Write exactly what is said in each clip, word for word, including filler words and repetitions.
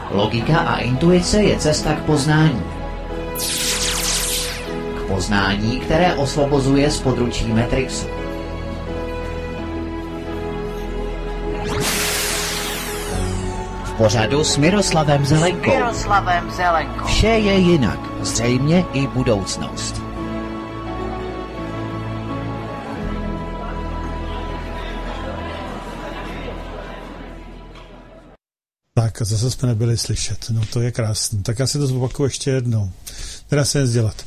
Logika a intuice je cesta k poznání. K poznání, které osvobozuje z područí Matrixu. V pořadu s Miroslavem Zelenkou. Miroslavem Zelenkou. Vše je jinak, zřejmě i budoucnost. Tak a zase jsme nebyli slyšet. No to je krásný. Tak já si to zopakuju ještě jednou. Teda se nic dělat.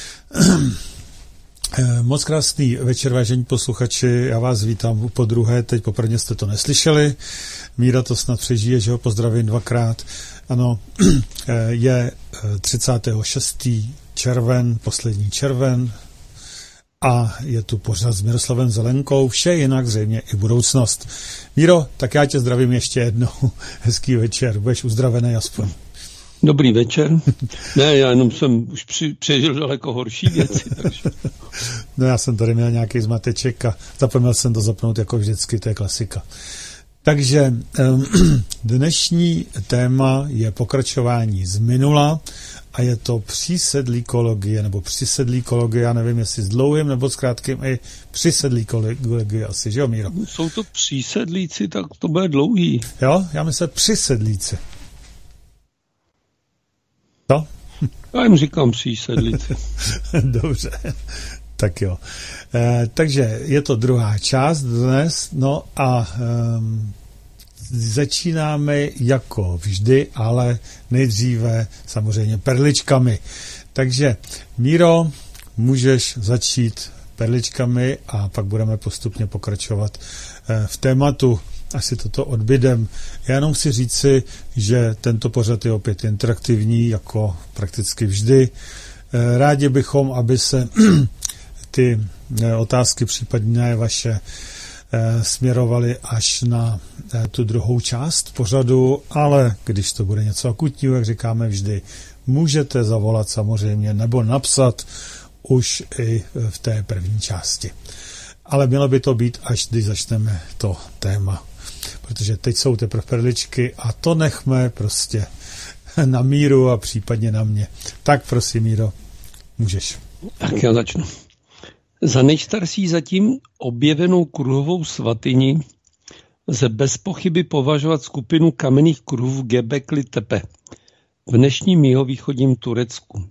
Moc krásný večer, vážení posluchači. Já vás vítám po druhé. Teď poprvé jste to neslyšeli. Míra to snad přežije, že ho pozdravím dvakrát. Ano, je třicátého šestého červen, poslední červen. A je tu pořád s Miroslavem Zelenkou, vše jinak zřejmě i budoucnost. Míro, tak já tě zdravím ještě jednou. Hezký večer, budeš uzdravený aspoň. Dobrý večer. Ne, já jenom jsem už při, přežil daleko horší věci. Takže. No já jsem tady měl nějaký zmateček a zapomněl jsem to zapnout jako vždycky, to je klasika. Takže dnešní téma je pokračování z minula a je to přísedlíkologie, nebo přisedlíkologie, já nevím, jestli s dlouhým nebo s krátkým, i přisedlíkologie asi, že jo, Míro? Jsou to přísedlíci, tak to bude dlouhý. Jo, já myslím přisedlíci. Co? Já jim říkám přísedlíci. Dobře. Tak jo. E, takže je to druhá část dnes, no a um, začínáme jako vždy, ale nejdříve samozřejmě perličkami. Takže Míro, můžeš začít perličkami a pak budeme postupně pokračovat e, v tématu. Asi toto odbydem. Já jenom chci říci, že tento pořad je opět interaktivní, jako prakticky vždy. E, rádi bychom, aby se ty otázky, případně vaše, směrovaly až na tu druhou část pořadu, ale když to bude něco akutního, jak říkáme vždy, můžete zavolat samozřejmě nebo napsat už i v té první části. Ale mělo by to být, až když začneme to téma. Protože teď jsou teprve perličky a to nechme prostě na Míru a případně na mě. Tak prosím, Míro, můžeš. Tak já začnu. Za nejstarší zatím objevenou kruhovou svatyni lze bez pochyby považovat skupinu kamenných kruhů Göbekli Tepe v dnešním jihovýchodním Turecku.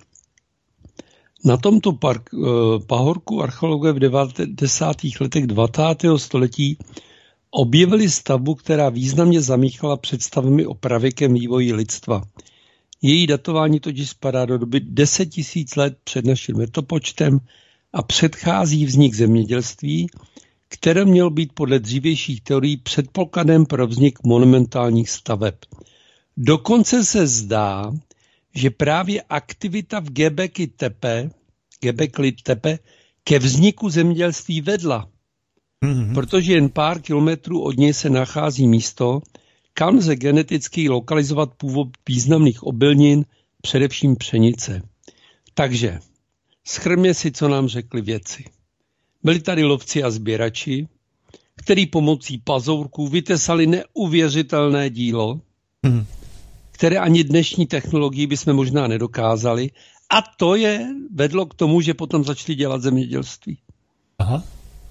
Na tomto park, eh, pahorku archeologové v devadesátých letech dvacátého století objevili stavbu, která významně zamíchala představami o pravěkém vývoji lidstva. Její datování totiž spadá do doby deset tisíc let před naším letopočtem a předchází vznik zemědělství, které mělo být podle dřívějších teorií předpokladem pro vznik monumentálních staveb. Dokonce se zdá, že právě aktivita v Göbekli Tepe, Göbekli Tepe ke vzniku zemědělství vedla, mm-hmm. protože jen pár kilometrů od něj se nachází místo, kam lze geneticky lokalizovat původ významných obilnin, především pšenice. Takže shrňme si, co nám řekli vědci. Byli tady lovci a sběrači, který pomocí pazourků vytesali neuvěřitelné dílo, mm. které ani dnešní technologii bychom možná nedokázali. A to je vedlo k tomu, že potom začali dělat zemědělství. Aha.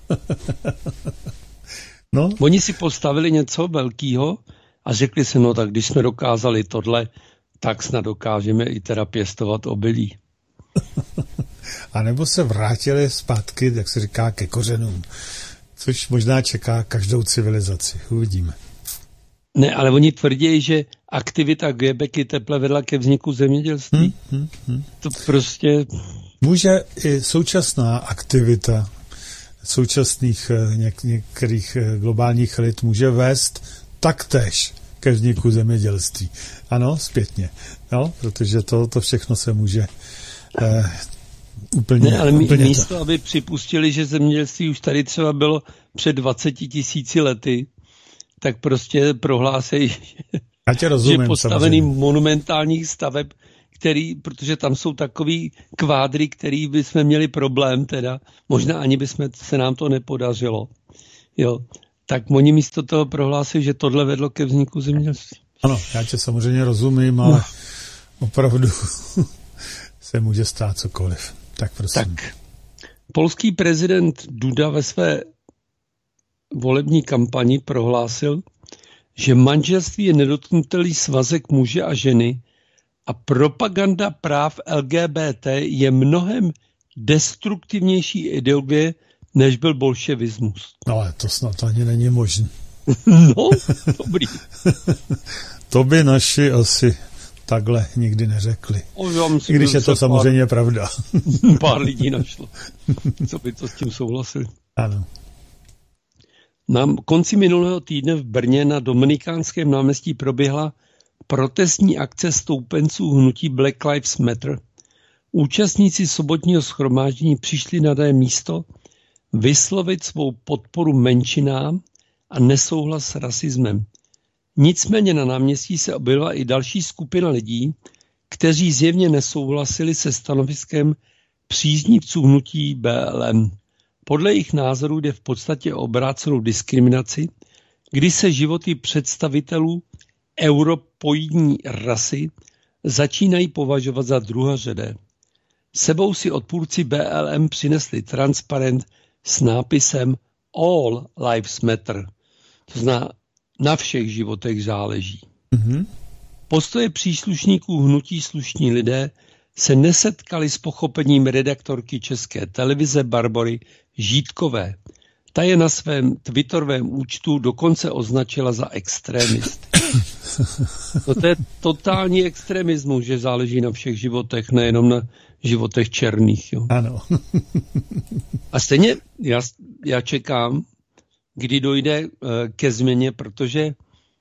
No. Oni si postavili něco velkého a řekli si, no tak když jsme dokázali tohle, tak snad dokážeme i teda pěstovat obilí. A nebo se vrátili zpátky, jak se říká, ke kořenům. Což možná čeká každou civilizaci. Uvidíme. Ne, ale oni tvrdí, že aktivita Göbekli Tepe vedla ke vzniku zemědělství. Hmm, hmm, hmm. To prostě... Může i současná aktivita současných něk- některých globálních elit může vést taktéž ke vzniku zemědělství. Ano, zpětně. No, protože to, to všechno se může... Eh, Úplně, ne, ale úplně místo, to. aby připustili, že zemědělství už tady třeba bylo před dvaceti tisíci lety, tak prostě prohlásejí, že postavený samozřejmě. Monumentálních staveb, který, protože tam jsou takový kvádry, který bychom měli problém, teda možná ani bychom se nám to nepodařilo. Jo. Tak oni místo toho prohlásili, že tohle vedlo ke vzniku zemědělství. Ano, já tě samozřejmě rozumím, ale no. opravdu se může stát cokoliv. Tak prosím. Tak, polský prezident Duda ve své volební kampani prohlásil, že manželství je nedotknutelný svazek muže a ženy a propaganda práv L G B T je mnohem destruktivnější ideologie, než byl bolševismus. No ale to snad ani není možné. No, dobrý. To by naši asi takhle nikdy neřekli. O, I když je to samozřejmě pár, pravda. Pár lidí našlo, co by to s tím souhlasili. Ano. Na konci minulého týdne v Brně na Dominikánském náměstí proběhla protestní akce stoupenců hnutí Black Lives Matter. Účastníci sobotního shromáždění přišli na dané místo vyslovit svou podporu menšinám a nesouhlas s rasismem. Nicméně na náměstí se objevila i další skupina lidí, kteří zjevně nesouhlasili se stanoviskem příznivců hnutí B L M. Podle jejich názorů jde v podstatě o obrácenou diskriminaci, kdy se životy představitelů europoidní rasy začínají považovat za druhořadé. Sebou si odpůrci B L M přinesli transparent s nápisem All Lives Matter. To znamená, na všech životech záleží. Mm-hmm. Postoje příslušníků hnutí Slušní lidé se nesetkali s pochopením redaktorky České televize Barbory Žítkové. Ta je na svém twitterovém účtu dokonce označila za extrémist. No to je totální extremismus, že záleží na všech životech, nejenom na životech černých. Jo. Ano. A stejně já, já čekám, kdy dojde uh, ke změně, protože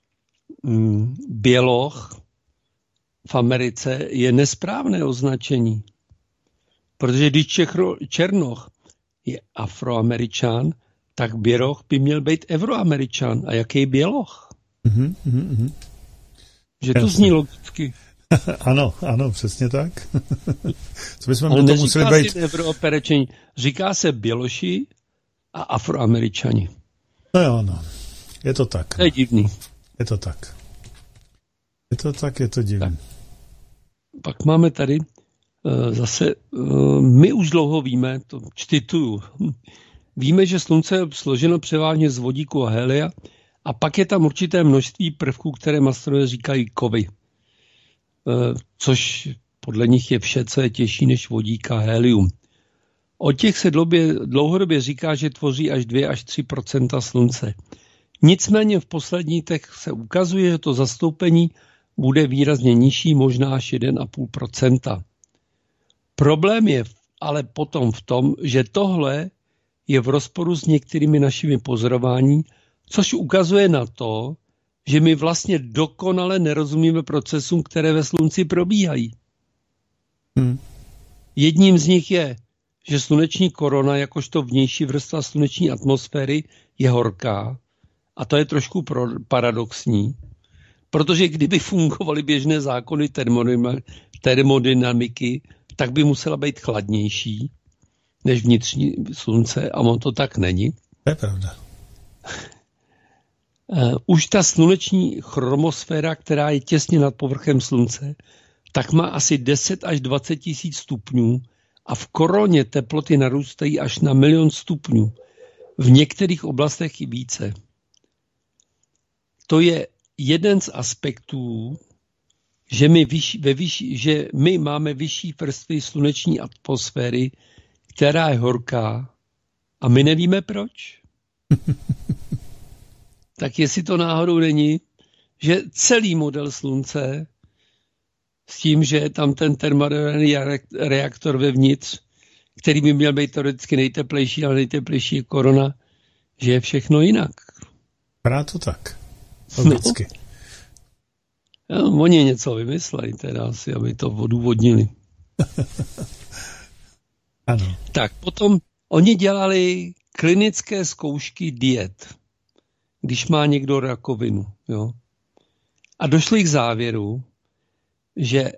um, běloch v Americe je nesprávné označení. Protože když Čechro, Černoch je Afroameričan, tak běloch by měl být Evroameričan. A jaký běloch? Mm-hmm, mm-hmm. Že to zní logicky. Ano, ano, přesně tak. Co bychom On to museli být? Evroameričani. Říká se běloši a Afroameričani. No jo, no. Je to tak. To je divný. Je to tak. Je to tak, je to divný. Tak. Pak máme tady uh, zase, uh, my už dlouho víme, to čtituju, víme, že slunce je složeno převážně z vodíku a helia a pak je tam určité množství prvků, které astronomové říkají kovy. Uh, což podle nich je vše, co je těžší než vodík a helium. O těch se dlouhodobě, dlouhodobě říká, že tvoří až dva až tři procenta slunce. Nicméně v posledních letech se ukazuje, že to zastoupení bude výrazně nižší, možná až jedna celá pět procenta. Problém je ale potom v tom, že tohle je v rozporu s některými našimi pozorováními, což ukazuje na to, že my vlastně dokonale nerozumíme procesům, které ve slunci probíhají. Hmm. Jedním z nich je, že sluneční korona, jakožto vnější vrstva sluneční atmosféry, je horká. A to je trošku paradoxní, protože kdyby fungovaly běžné zákony termodynamiky, tak by musela být chladnější než vnitřní slunce a on to tak není. To je pravda. Už ta sluneční chromosféra, která je těsně nad povrchem slunce, tak má asi deset až dvacet tisíc stupňů a v koroně teploty narůstají až na milion stupňů. V některých oblastech i více. To je jeden z aspektů, že my, vyšší, ve vyšší, že my máme vyšší vrstvy sluneční atmosféry, která je horká a my nevíme proč. Tak jestli to náhodou není, že celý model slunce s tím, že je tam ten termodynamický reaktor vevnitř, který by měl být teoreticky nejteplejší, ale nejteplejší je korona, že je všechno jinak. Vypadá to tak. Logicky. No, no, oni něco vymysleli teda asi, aby to odůvodnili. Ano. Tak potom oni dělali klinické zkoušky diet, když má někdo rakovinu. Jo? A došli k závěru, že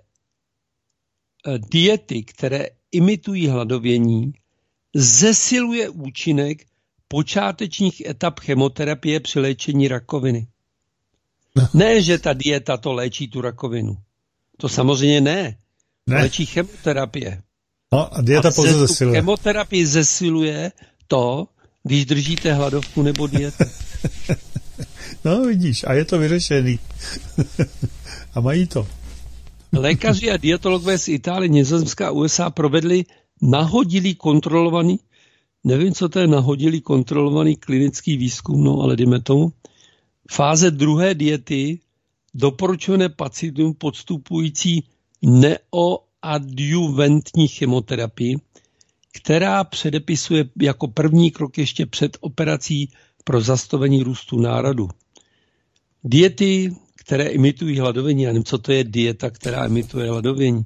diety, které imitují hladovění, zesiluje účinek počátečních etap chemoterapie při léčení rakoviny. No. Ne, že ta dieta to léčí tu rakovinu. To samozřejmě ne. ne. Léčí chemoterapie. No a dieta a pouze zesiluje. Chemoterapii zesiluje to, když držíte hladovku nebo dietu. No vidíš, a je to vyřešený. A mají to. Lékaři a dietologové z Itálie, Nizozemska a U S A provedli nahodilý kontrolovaný, nevím, co to je nahodilý kontrolovaný klinický výzkum, no ale jdeme tomu, fáze druhé diety doporučované pacientům podstupující neoadjuvantní chemoterapii, která předepisuje jako první krok ještě před operací pro zastavení růstu náradu. Diety, které imitují hladovění, já nevím, co to je dieta, která imituje hladovění.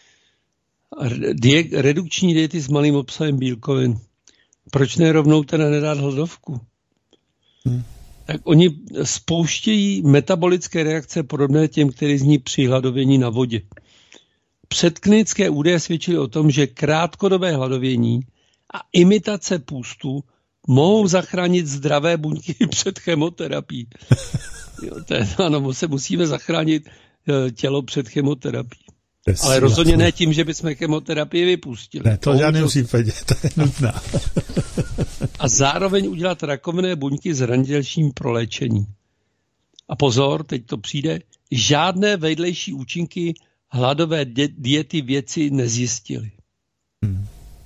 Die, redukční diety s malým obsahem bílkovin. Proč ne rovnou teda nedát hladovku? Hmm. Tak oni spouštějí metabolické reakce podobné těm, které zní při hladovění na vodě. Předklinické údaje svědčily o tom, že krátkodobé hladovění a imitace půstu mohou zachránit zdravé buňky před chemoterapií. Jo, to je, ano, se musíme zachránit tělo před chemoterapií. Ale rozhodně ne tím, že bychom chemoterapii vypustili. Ne, to v žádném případě, to je nutná. A zároveň udělat rakovinné buňky zranitelnějším pro léčení. A pozor, teď to přijde, žádné vedlejší účinky hladové diety vědci nezjistili. Hmm.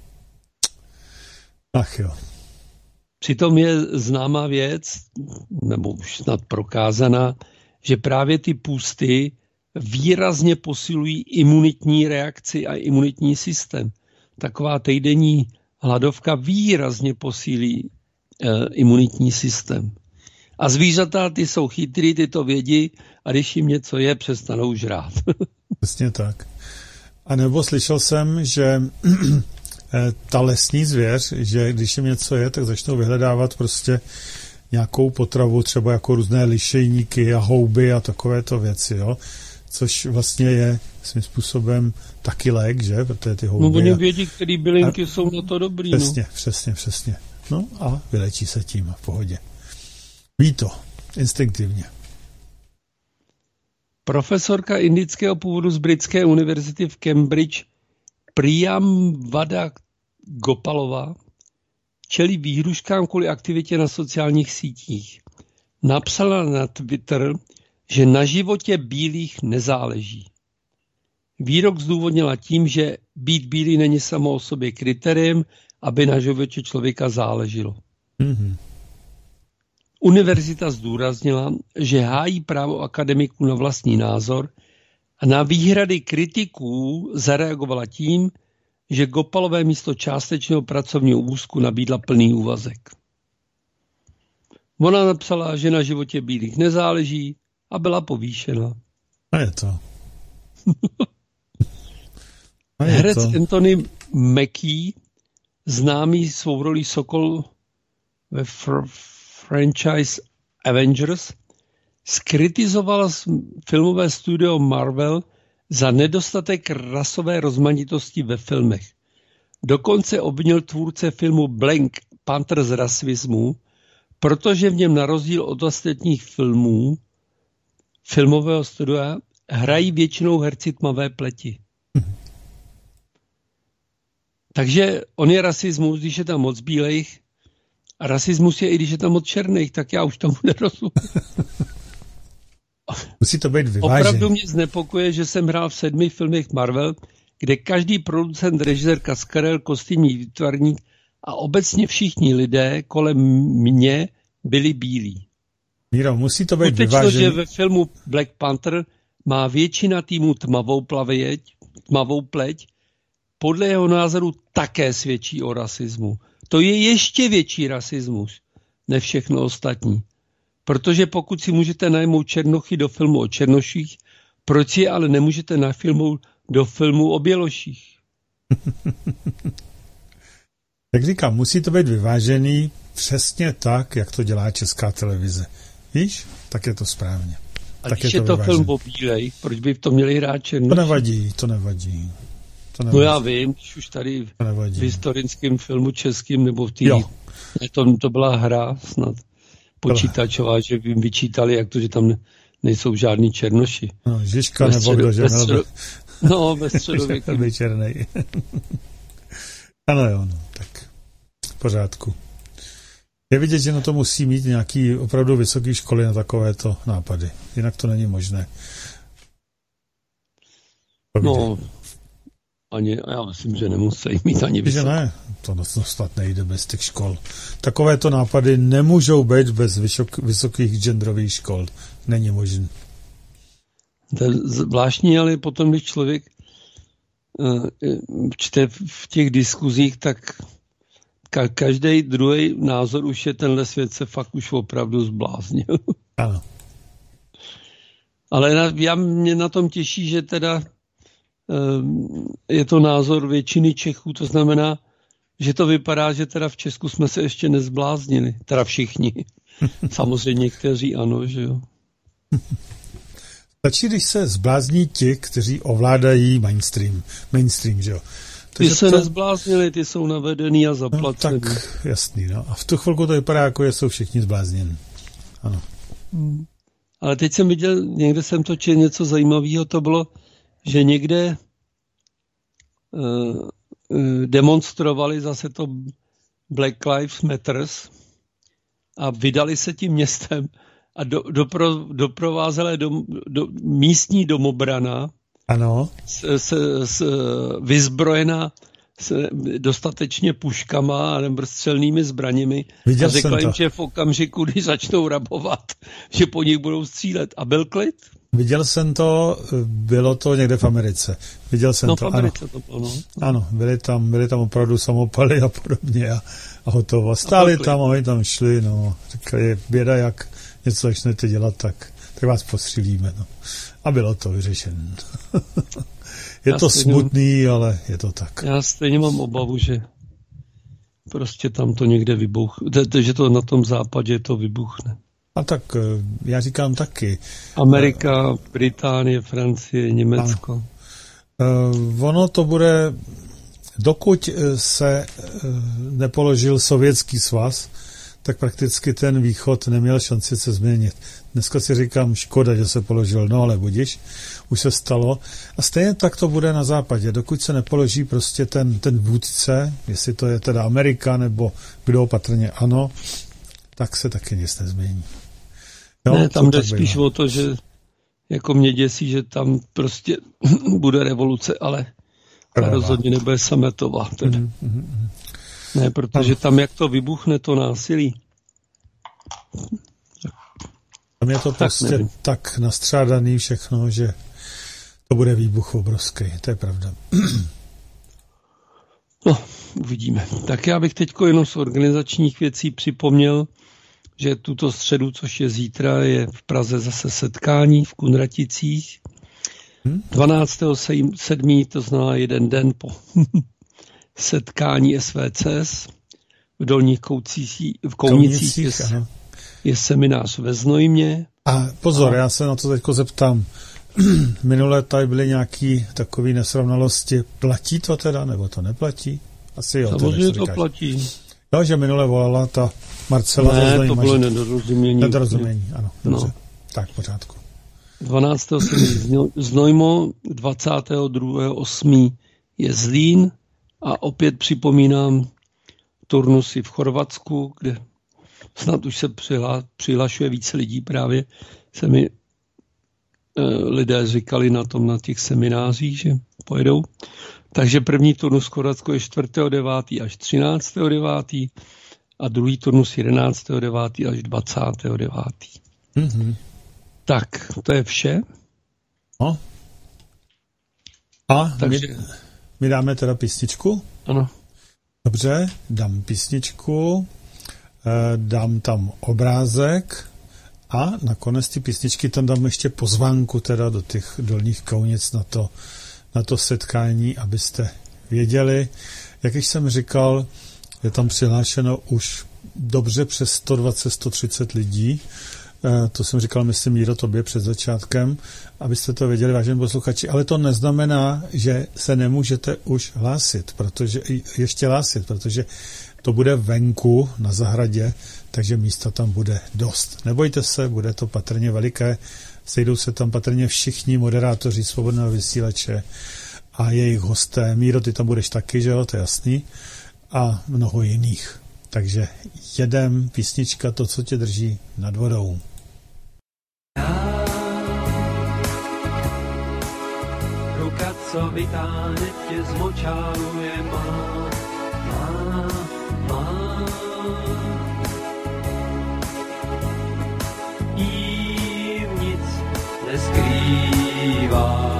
Ach jo. Přitom je známá věc, nebo už snad prokázaná, že právě ty půsty výrazně posilují imunitní reakci a imunitní systém. Taková týdenní hladovka výrazně posílí e, imunitní systém. A zvířata, ty jsou chytrý, ty to vědí a když jim něco je, přestanou žrát. Přesně tak. A nebo slyšel jsem, že ta lesní zvěř, že když jim něco je, tak začnou vyhledávat prostě nějakou potravu, třeba jako různé lišejníky a houby a takovéto věci, jo. Což vlastně je svým způsobem taky lék, že? Protože ty houby... No oni vědí, který bylinky a... jsou na to dobrý. Přesně, no. přesně, přesně. No a vylečí se tím v pohodě. Ví to, instinktivně. Profesorka indického původu z Britské univerzity v Cambridge Priyamvada Gopalová čelí výhruškám kvůli aktivitě na sociálních sítích. Napsala na Twitter, že na životě bílých nezáleží. Výrok zdůvodnila tím, že být bílý není samo o sobě kritériem, aby na životě člověka záleželo. Mm-hmm. Univerzita zdůraznila, že hájí právo akademiků na vlastní názor a na výhrady kritiků zareagovala tím, že Gopalové místo částečného pracovního úvazku nabídla plný úvazek. Ona napsala, že na životě bílých nezáleží a byla povýšena. A je to. A je Herec to. Anthony Mackie, známý svou rolí Sokol ve fr- franchise Avengers, skritizoval filmové studio Marvel za nedostatek rasové rozmanitosti ve filmech. Dokonce obvinil tvůrce filmu Black Panther z rasismu, protože v něm na rozdíl od ostatních filmů filmového studia hrají většinou herci tmavé pleti. Hmm. Takže on je rasismus, když je tam moc bílejch, a rasismus je i když je tam moc černých, tak já už tomu nerozumím. Musí to být vyvážený. Opravdu mě znepokuje, že jsem hrál v sedmi filmech Marvel, kde každý producent, režisér, kaskadér, kostýmní výtvarník a obecně všichni lidé kolem mě byli bílí. Míro, musí to být Utečno, vyvážený. že ve filmu Black Panther má většina týmu tmavou plavěť, tmavou pleť, podle jeho názoru také svědčí o rasismu. To je ještě větší rasismus než všechno ostatní. Protože pokud si můžete najmout černochy do filmu o černoších, proč si je ale nemůžete nafilmout do filmu o běloších? Jak říkám, musí to být vyvážený přesně tak, jak to dělá Česká televize. Víš? Tak je to správně. A tak když je to, to je to film o bílej, proč by to měli hrát černoši? To nevadí, to nevadí. To nevadí. No já vím, když už tady v historickém filmu českým, nebo v té... To, to byla hra snad počítačová, že by jim vyčítali, jak to, že tam nejsou žádní černoši. No, Žižka nebo středu, kdo, že? Bez středu, no, ve středověku. Byl černej. Ano jo, no, tak v pořádku. Je vidět, že na to musí mít nějaký opravdu vysoké školy na takovéto nápady. Jinak to není možné. No, ani, já myslím, že nemusí mít ani vysoké. Že ne, to snad nejde bez těch škol. Takovéto nápady nemůžou být bez vysok, vysokých genderových škol. Není možné. To je zvláštní, ale potom, když člověk uh, čte v těch diskuzích, tak ka- každý druhý názor už je, tenhle svět se fakt už opravdu zbláznil. Ano. Ale na, já, mě na tom těší, že teda uh, je to názor většiny Čechů, to znamená, že to vypadá, že teda v Česku jsme se ještě nezbláznili. Teda všichni. Samozřejmě někteří ano, že jo. Stačí, když se zblázní ti, kteří ovládají mainstream. Mainstream, že jo. Ty se to... nezbláznili, ty jsou navedený a zaplacený. No, tak jasný, no. A v tu chvilku to vypadá, jako že jsou všichni zblázněni. Ano. Hmm. Ale teď jsem viděl, někde jsem točil něco zajímavého, to bylo, že někde uh, uh, demonstrovali zase to Black Lives Matters a vydali se tím městem a do, dopro, doprovázela do, do, místní domobrana, ano. S, s, s, vyzbrojená s dostatečně puškama nebo střelnými zbraněmi. Viděl a řekla jim, to. že v okamžiku, kdy začnou rabovat, že po nich budou střílet. A byl klid? Viděl jsem to, bylo to někde v Americe. Viděl jsem no, to, v Americe ano. to bylo, no. Ano, byli tam, byli tam opravdu samopaly a podobně a, a hotovo. Stáli a tam a oni tam šli, no. Říkali, běda, jak něco začnete dělat, tak, tak vás postřílíme, no. A bylo to vyřešené. je já to smutný, mám, ale je to tak. Já stejně mám obavu, že prostě tam to někde vybuchne, že to na tom západě to vybuchne. A tak já říkám taky. Amerika, Británie, Francie, Německo. Uh, ono to bude, dokud se nepoložil Sovětský svaz, tak prakticky ten východ neměl šanci se změnit. Dneska si říkám, škoda, že se položil, no ale budiš, už se stalo. A stejně tak to bude na západě. Dokud se nepoloží prostě ten, ten vůdce, jestli to je teda Amerika, nebo kdo opatrně ano, tak se taky nic nezmění. Jo, ne, tam jde spíš o to, že jako mě děsí, že tam prostě bude revoluce, ale ta rozhodně nebude sametová. Teda. Mm, mm, mm. Ne, protože tam, jak to vybuchne, to násilí. Tam je to tak prostě nevím. tak nastřádaný všechno, že to bude výbuch obrovský. To je pravda. No, uvidíme. Tak já bych teď jenom z organizačních věcí připomněl, že tuto středu, což je zítra, je v Praze zase setkání v Kunraticích. Hmm? dvanáctého sedmého to znamená jeden den po setkání S V C S v Dolních Koucích, v Kounicích je, je seminář ve Znojmě. A pozor, a... já se na to teďko zeptám. Minulé tady byly nějaké takové nesrovnalosti. Platí to teda, nebo to neplatí? Asi jo. Samozřejmě to platí. Jo, že minule volala ta Marcela. Ne, to bylo nedorozumění. Nedorozumění, ano. Dobře. No. Tak, v pořádku. dvanáctého sedmého Znojmo, dvacátého druhého osmého je Zlín a opět připomínám turnusy v Chorvatsku, kde snad už se přihla, přihlašuje více lidí právě. Se mi e, lidé říkali na tom, na těch seminářích, že pojedou. Takže první turnus v Chorvatsku je čtvrtého devátého až třináctého devátého a druhý turnus jedenáctého devátého až dvacátého devátého Mm-hmm. Tak, to je vše. No. A Takže... my, my dáme teda písničku? Ano. Dobře, dám písničku, dám tam obrázek a nakonec ty písničky tam dám ještě pozvánku teda do těch Dolních Kounic na to, na to setkání, abyste věděli. Jak již jsem říkal, je tam přihlášeno už dobře přes sto dvacet až sto třicet lidí. To jsem říkal, myslím, Míro, tobě před začátkem, abyste to věděli, vážení posluchači, ale to neznamená, že se nemůžete už hlásit, protože ještě hlásit, protože to bude venku na zahradě, takže místa tam bude dost. Nebojte se, bude to patrně veliké, Sejdou se tam patrně všichni moderátoři Svobodného vysílače a jejich hosté. Míro, ty tam budeš taky, že jo, to je jasný. A mnoho jiných. Takže jedem, písnička, to, co tě drží nad vodou. Ruka, co vytáhne tě z močálu, je má, má, má. Jí nic neskrývá.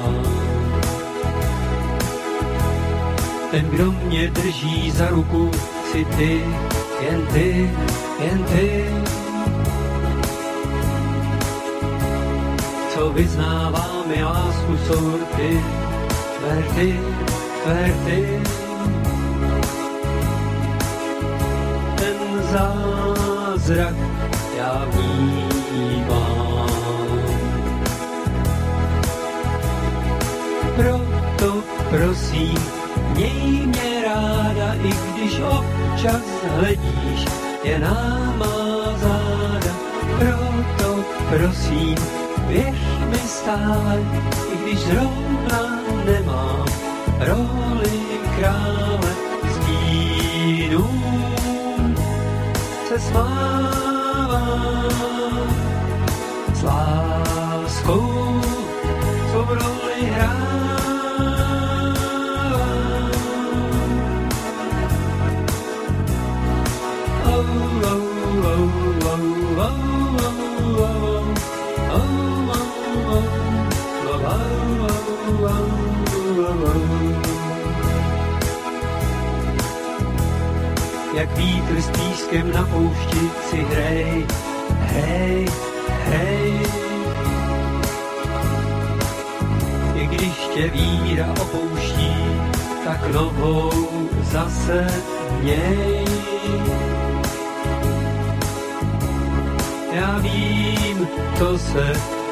Ten, kdo mě drží za ruku, si ty, jen ty, jen ty. Co vyznává mi lásku, jsou ty, tvé ty, tvé ty. Ten zázrak já vnímám. Proto prosím, měj mě ráda, i když občas hledíš je na má záda. Proto prosím, věř mi stále, i když zrovna nemám roli krále stínů. Se smávám s láskou, svou roli hrám. Jak vítr s pískem na poušti si hrej, hrej, hrej. I když tě víra opouští, tak novou zase měj. Já vím, to se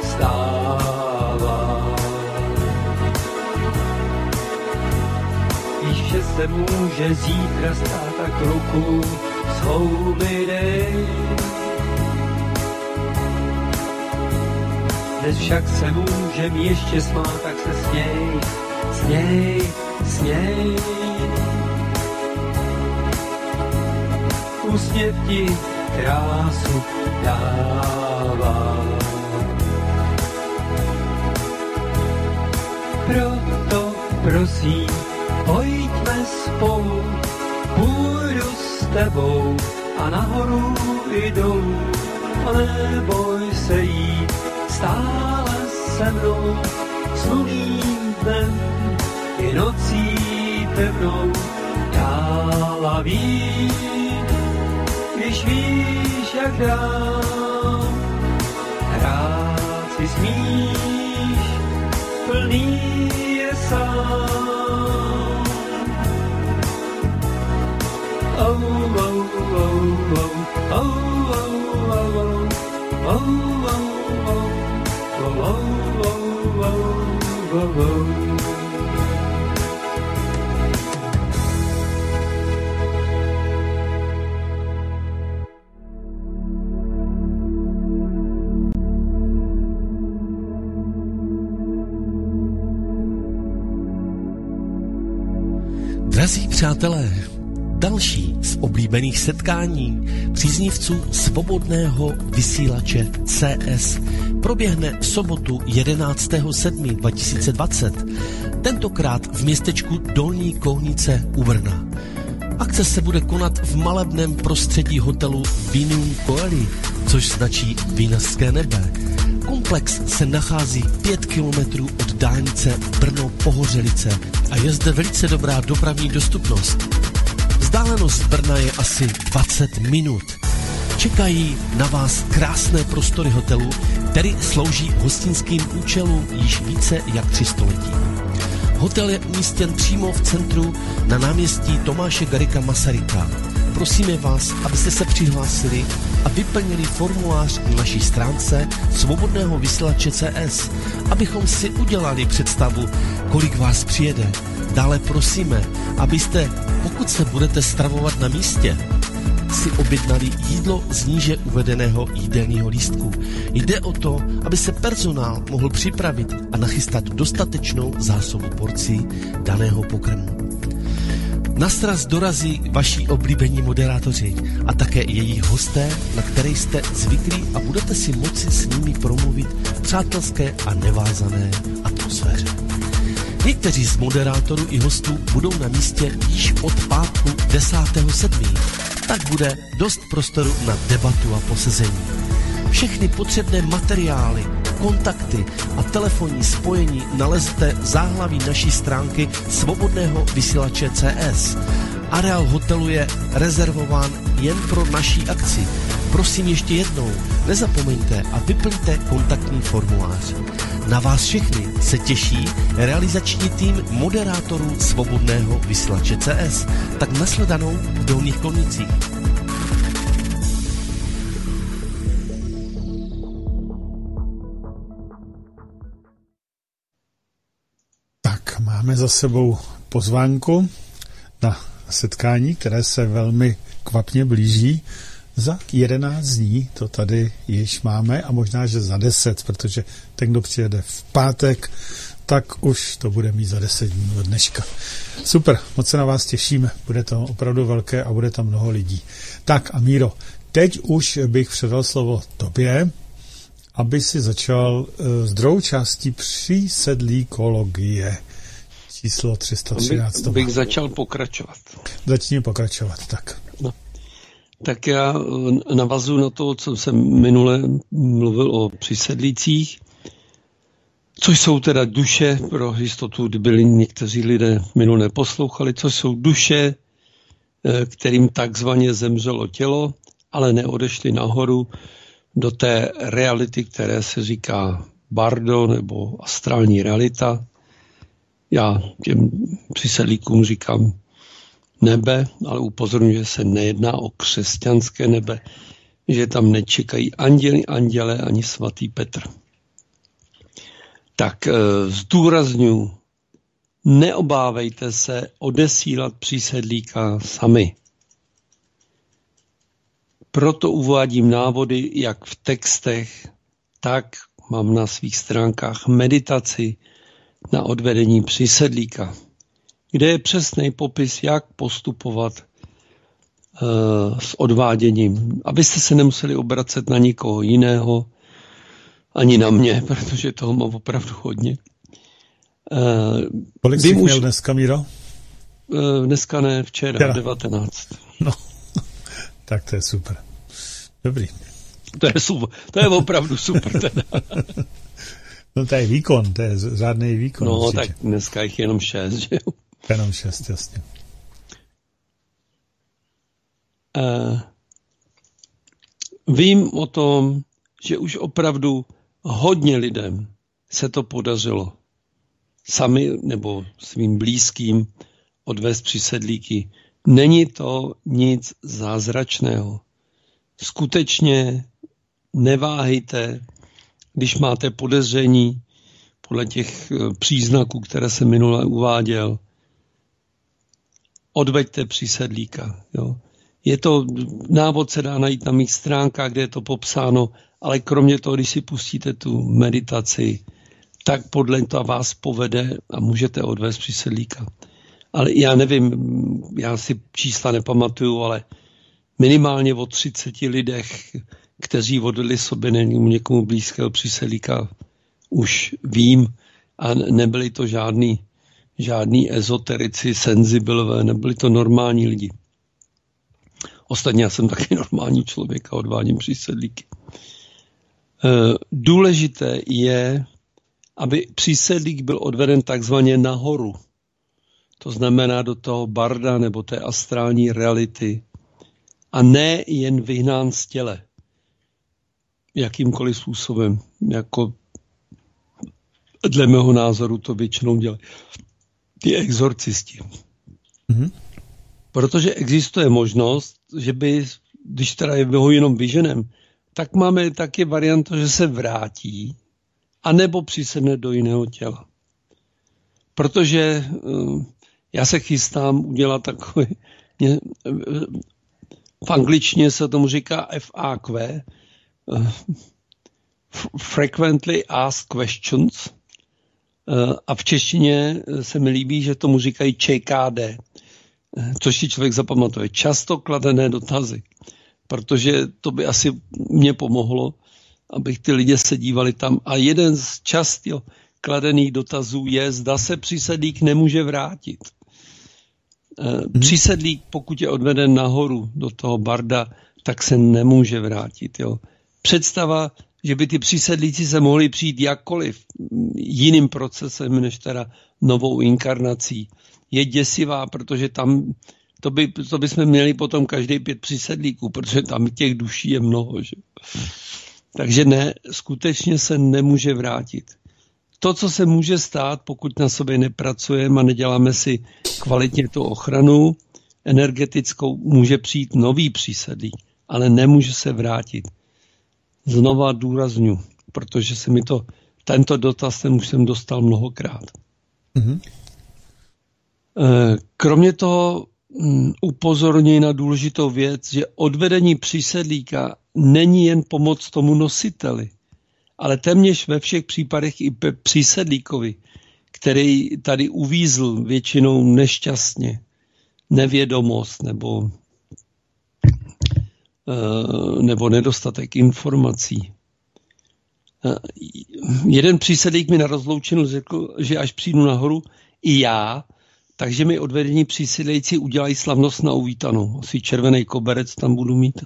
stává. Víš, že se může zítra stát, tak ruku svou mi dej. Dnes však se můžem ještě smát, tak se směj, směj, směj. Úsměv ti krásu dává. Proto prosím, pojďme spolu, půjdu s tebou a nahoru i dolů. Neboj se jít stále se mnou, sluným dnem i nocí temnou. Já lavím, když víš, jak dál, hrát si smíš, plný je sám. Oh, oh, oh, oh, oh, oh, oh, oh, oh, oh, oh, oh, oh, oh. Drazí přátelé, další z oblíbených setkání příznivců svobodného vysílače C S proběhne v sobotu jedenáctého sedmého dva tisíce dvacet, tentokrát v městečku Dolní Kohnice u Brna. Akce se bude konat v malebném prostředí hotelu Vinum Coeli, což značí Vinařské nebe. Komplex se nachází pět kilometrů od dálnice Brno-Pohořelice a je zde velice dobrá dopravní dostupnost. Vzdálenost Brna je asi dvacet minut. Čekají na vás krásné prostory hotelu, který slouží hostinským účelům již více jak tři století. Hotel je umístěn přímo v centru na náměstí Tomáše Garrigua Masaryka. Prosíme vás, abyste se přihlásili a vyplnili formulář na naší stránce Svobodného vysílače C S, abychom si udělali představu, kolik vás přijede. Dále prosíme, abyste, pokud se budete stravovat na místě, si objednali jídlo z níže uvedeného jídelního lístku. Jde o to, aby se personál mohl připravit a nachystat dostatečnou zásobu porcí daného pokrmu. Na sraz dorazí vaši oblíbení moderátoři a také jejich hosté, na které jste zvyklí a budete si moci s nimi promluvit v přátelské a nevázané atmosféře. Někteří z moderátorů i hostů budou na místě již od pátku desátého sedmého Tak bude dost prostoru na debatu a posezení. Všechny potřebné materiály, kontakty a telefonní spojení nalezete v záhlaví naší stránky Svobodného vysílače C S. Areál hotelu je rezervován jen pro naší akci. Prosím ještě jednou, nezapomeňte a vyplňte kontaktní formulář. Na vás všechny se těší realizační tým moderátorů Svobodného vysílače C S. Tak nasledanou v Dolních Kolnicích. Tak, máme za sebou pozvánku na setkání, které se velmi kvapně blíží. Za jedenáct dní to tady již máme a možná, že za deset, protože ten, kdo přijede v pátek, tak už to bude mít za deset dní od dneška. Super, moc se na vás těšíme, bude to opravdu velké a bude tam mnoho lidí. Tak a Míro, teď už bych předal slovo tobě, aby si začal uh, s druhou částí přísedlíkologie. Číslo tři sta třináct. Bych, bych začal pokračovat. Začni pokračovat, tak. No. Tak já navazuji na to, co jsem minule mluvil o přísedlících, což jsou teda duše, pro jistotu, kdyby někteří lidé minule neposlouchali, což jsou duše, kterým takzvaně zemřelo tělo, ale neodešli nahoru do té reality, které se říká bardo nebo astrální realita. Já těm přísedlíkům říkám nebe, ale upozorňuji, že se nejedná o křesťanské nebe, že tam nečekají anděli, anděle ani svatý Petr. Tak e, zdůrazňuji, neobávejte se odesílat přísedlíka sami. Proto uvádím návody, jak v textech, tak mám na svých stránkách meditaci na odvedení přísedlíka, kde je přesný popis, jak postupovat uh, s odváděním, abyste se nemuseli obracet na nikoho jiného, ani na mě, protože toho mám opravdu hodně. Uh, Kolik jsi měl dneska, Míro? Uh, dneska ne, včera, včera. devatenáct. No, tak to je super. Dobrý. To je super, to je opravdu super teda. No to je výkon, to je řádný výkon. No určitě. Tak dneska jich jenom šest, že jo? Jenom šest, jasně. Uh, vím o tom, že už opravdu hodně lidem se to podařilo sami nebo svým blízkým odvést přísedlíky. Není to nic zázračného. Skutečně neváhejte, když máte podezření podle těch příznaků, které jsem minule uváděl, odveďte přísedlíka. Jo. Je to, návod se dá najít na mých stránkách, kde je to popsáno, ale kromě toho, když si pustíte tu meditaci, tak podle toho vás povede a můžete odvést přísedlíka. Ale já nevím, já si čísla nepamatuju, ale minimálně o třiceti lidech, kteří odvedli sobě někomu blízkého přísedlíka, už vím, a nebyli to žádný, žádný ezoterici, senzibilové, nebyli to normální lidi. Ostatně já jsem taky normální člověk a odvádím přísedlíky. Důležité je, aby přísedlík byl odveden takzvaně nahoru. To znamená do toho barda nebo té astrální reality. A ne jen vyhnán z těle. Jakýmkoliv způsobem. Jako dle mého názoru to většinou dělají ty exorcisti. Mm-hmm. Protože existuje možnost, že by, když teda je ho jenom vyženem, tak máme taky variantu, že se vrátí anebo přisedne do jiného těla. Protože uh, já se chystám udělat takový, V angličtině se tomu říká F A Q, Frequently Asked Questions, a v češtině se mi líbí, že tomu říkají Č K D, což si člověk zapamatuje. Často kladené dotazy, protože to by asi mě pomohlo, abych ty lidi se dívali tam. A jeden z často kladených dotazů je, zda se přísedlík nemůže vrátit. Přísedlík, pokud je odveden nahoru do toho barda, tak se nemůže vrátit. Jo. Představa, že by ty přísedlíci se mohli přijít jakkoliv jiným procesem, než teda novou inkarnací, je děsivá, protože tam to, by, to bychom měli potom každý pět přísedlíků, protože tam těch duší je mnoho. Že? Takže ne, skutečně se nemůže vrátit. To, co se může stát, pokud na sobě nepracujeme a neděláme si kvalitně tu ochranu energetickou, může přijít nový přísedlík, ale nemůže se vrátit. Znova důrazňuji, protože se mi to, tento dotaz ten už jsem dostal mnohokrát. Mm-hmm. Kromě toho upozorňuji na důležitou věc, že odvedení přísedlíka není jen pomoc tomu nositeli, ale téměř ve všech případech i přísedlíkovi, který tady uvízl většinou nešťastně, nevědomost nebo, nebo nedostatek informací. Jeden přísedlík mi na rozloučení řekl, že až přijdu nahoru i já, takže mi odvedení přísedlíci udělají slavnost na uvítanou. Asi červený koberec tam budu mít.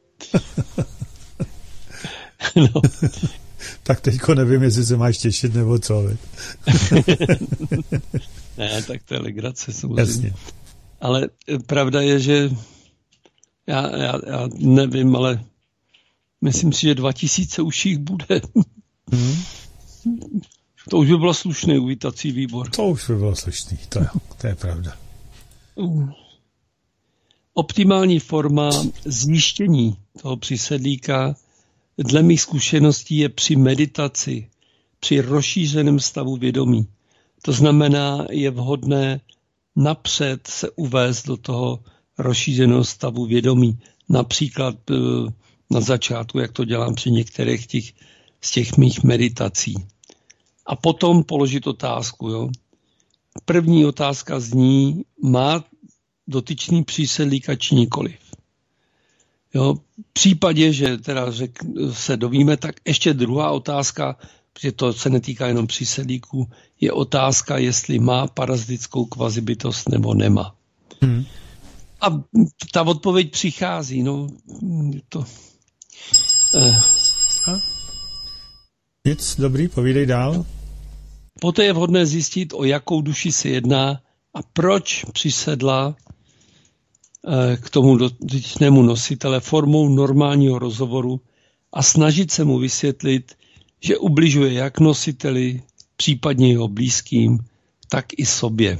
No. Tak teďko nevím, jestli se máš těšit, nebo co. Ne, tak to je legrace samozřejmě. Jasně. Ale pravda je, že já, já, já nevím, ale myslím si, že dva tisíce už jich bude. Hmm. To už by byl slušný uvítací výbor. To už by bylo slušný, to, jo, to je pravda. Optimální forma zjištění toho přísedlíka dle mých zkušeností je při meditaci, při rozšířeném stavu vědomí. To znamená, je vhodné napřed se uvést do toho rozšířeného stavu vědomí. Například na začátku, jak to dělám při některých těch, z těch mých meditací. A potom položit otázku. Jo. První otázka zní, má dotyčný přísedlíka či nikoliv. Jo. V případě, že teda řek, se dovíme, tak ještě druhá otázka, protože to se netýká jenom přísedlíků, je otázka, jestli má parazitickou kvazibytost nebo nemá. Hmm. A ta odpověď přichází. No, to, eh. Nic, dobrý, povídej dál. Poté je vhodné zjistit, o jakou duši se jedná a proč přisedla k tomu dotyčnému nositele formou normálního rozhovoru a snažit se mu vysvětlit, že ubližuje jak nositeli, případně jeho blízkým, tak i sobě.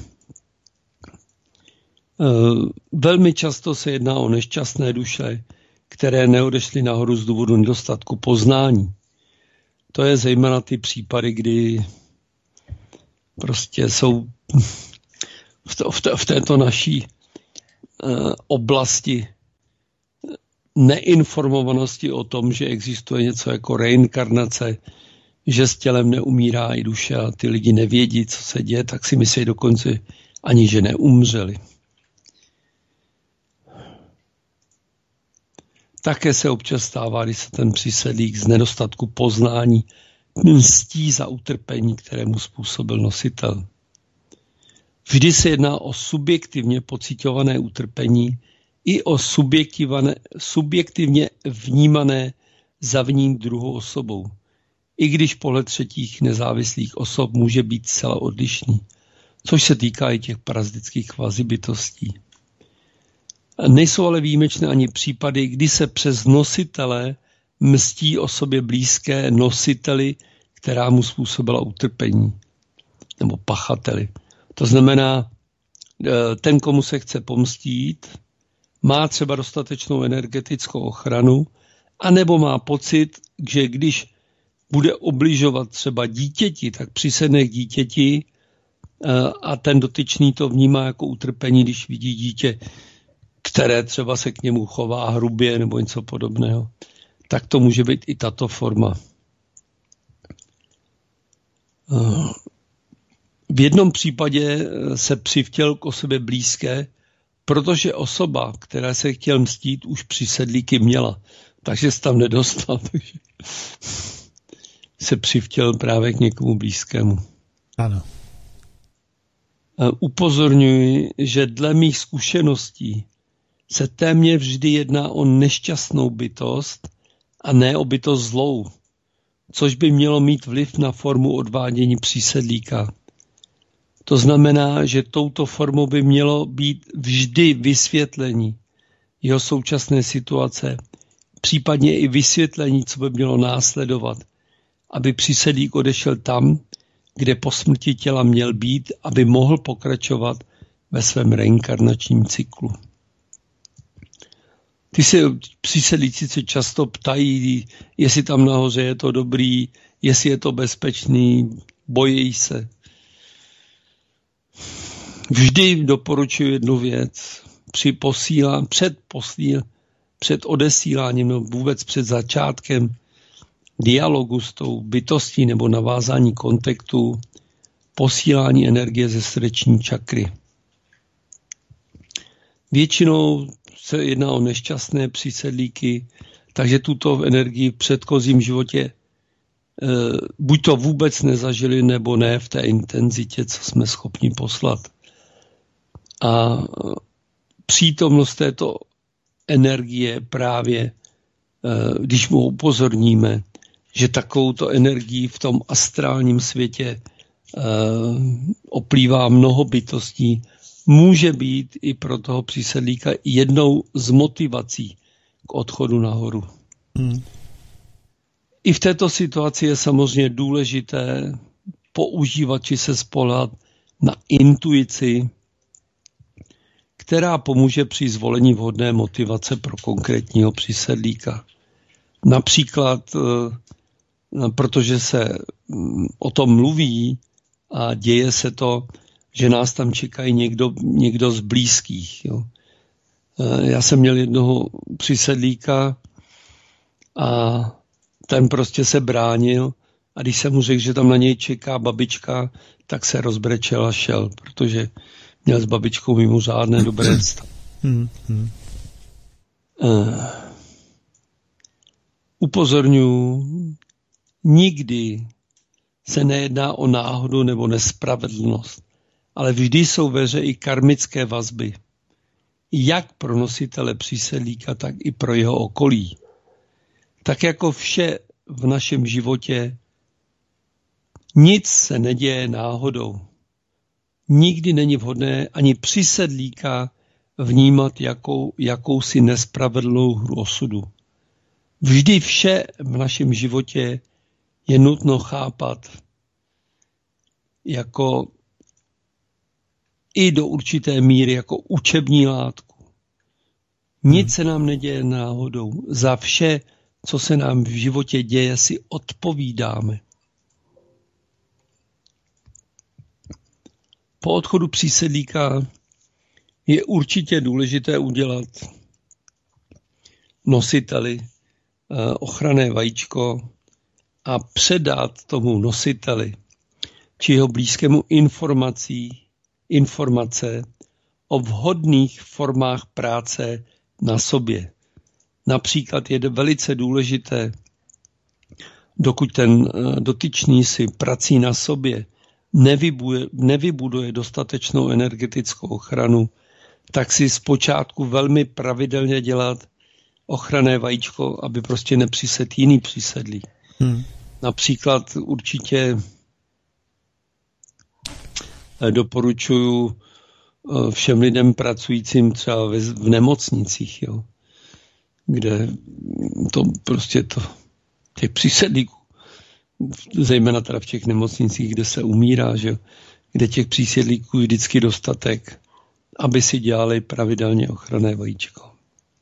Velmi často se jedná o nešťastné duše, které neodešly nahoru z důvodu nedostatku poznání. To je zejména ty případy, kdy prostě jsou v, to, v, to, v této naší uh, oblasti neinformovanosti o tom, že existuje něco jako reinkarnace, že s tělem neumírá i duše a ty lidi nevědí, co se děje, tak si myslí dokonce ani, že neumřeli. Také se občas stává, když se ten přísedlík z nedostatku poznání mstí za utrpení, kterému způsobil nositel. Vždy se jedná o subjektivně pociťované utrpení i o subjektivně vnímané zavnění druhou osobou, i když pohled třetích nezávislých osob může být zcela odlišný, což se týká i těch parazitických kvazibytostí. Nejsou ale výjimečné ani případy, kdy se přes nositele mstí osobě blízké nositeli, která mu způsobila utrpení, nebo pachateli. To znamená, ten, komu se chce pomstít, má třeba dostatečnou energetickou ochranu, anebo má pocit, že když bude obližovat třeba dítěti, tak přisedne k dítěti a ten dotyčný to vnímá jako utrpení, když vidí dítě, které třeba se k němu chová hrubě nebo něco podobného, tak to může být i tato forma. V jednom případě se přivtěl k osobě blízké, protože osoba, která se chtěl mstít, už přísedlíky měla, takže se tam nedostal, takže se přivtěl právě k někomu blízkému. Ano. Upozorňuji, že dle mých zkušeností se téměř vždy jedná o nešťastnou bytost a ne o bytost zlou, což by mělo mít vliv na formu odvádění přísedlíka. To znamená, že touto formou by mělo být vždy vysvětlení jeho současné situace, případně i vysvětlení, co by mělo následovat, aby přísedlík odešel tam, kde po smrti těla měl být, aby mohl pokračovat ve svém reinkarnačním cyklu. Ty se přísedlíci se často ptají, jestli tam nahoře je to dobrý, jestli je to bezpečný, bojí se. Vždy doporučuji jednu věc. Při posílání, před, posíl, před odesíláním, no vůbec před začátkem dialogu s tou bytostí nebo navázání kontaktu, posílání energie ze srdeční čakry. Většinou se jedná o nešťastné přísedlíky, takže tuto energii v předchozím životě e, buď to vůbec nezažili, nebo ne v té intenzitě, co jsme schopni poslat. A přítomnost této energie právě, e, když mu upozorníme, že takovouto energii v tom astrálním světě e, oplývá mnoho bytostí, může být i pro toho přísedlíka jednou z motivací k odchodu nahoru. Hmm. I v této situaci je samozřejmě důležité používat či se spoléhat na intuici, která pomůže při zvolení vhodné motivace pro konkrétního přísedlíka. Například, protože se o tom mluví a děje se to, že nás tam čekají někdo, někdo z blízkých. Jo. Já jsem měl jednoho přísedlíka a ten prostě se bránil a když jsem mu řekl, že tam na něj čeká babička, tak se rozbrečel a šel, protože měl s babičkou mimořádné dobré vztahy. Hmm, hmm. Uh, upozorňuji, nikdy se nejedná o náhodu nebo nespravedlnost, ale vždy jsou ve hře i karmické vazby. Jak pro nositele přísedlíka, tak i pro jeho okolí. Tak jako vše v našem životě, nic se neděje náhodou. Nikdy není vhodné ani přísedlíka vnímat jakou, jakousi nespravedlnou hru osudu. Vždy vše v našem životě je nutno chápat jako i do určité míry jako učební látku. Nic se nám neděje náhodou. Za vše, co se nám v životě děje, si odpovídáme. Po odchodu přísedlíka je určitě důležité udělat nositeli ochranné vajíčko a předat tomu nositeli či jeho blízkému informací, informace o vhodných formách práce na sobě. Například je velice důležité, dokud ten dotyčný si prací na sobě nevybuduje, nevybuduje dostatečnou energetickou ochranu, tak si zpočátku velmi pravidelně dělat ochranné vajíčko, aby prostě nepřisedl jiný přísedlý. Hmm. Například určitě doporučuji všem lidem pracujícím třeba v nemocnicích, jo, kde to prostě to, těch přísedlíků, zejména teda v těch nemocnicích, kde se umírá, že, kde těch přísedlíků vždycky dostatek, aby si dělali pravidelně ochranné vajíčko.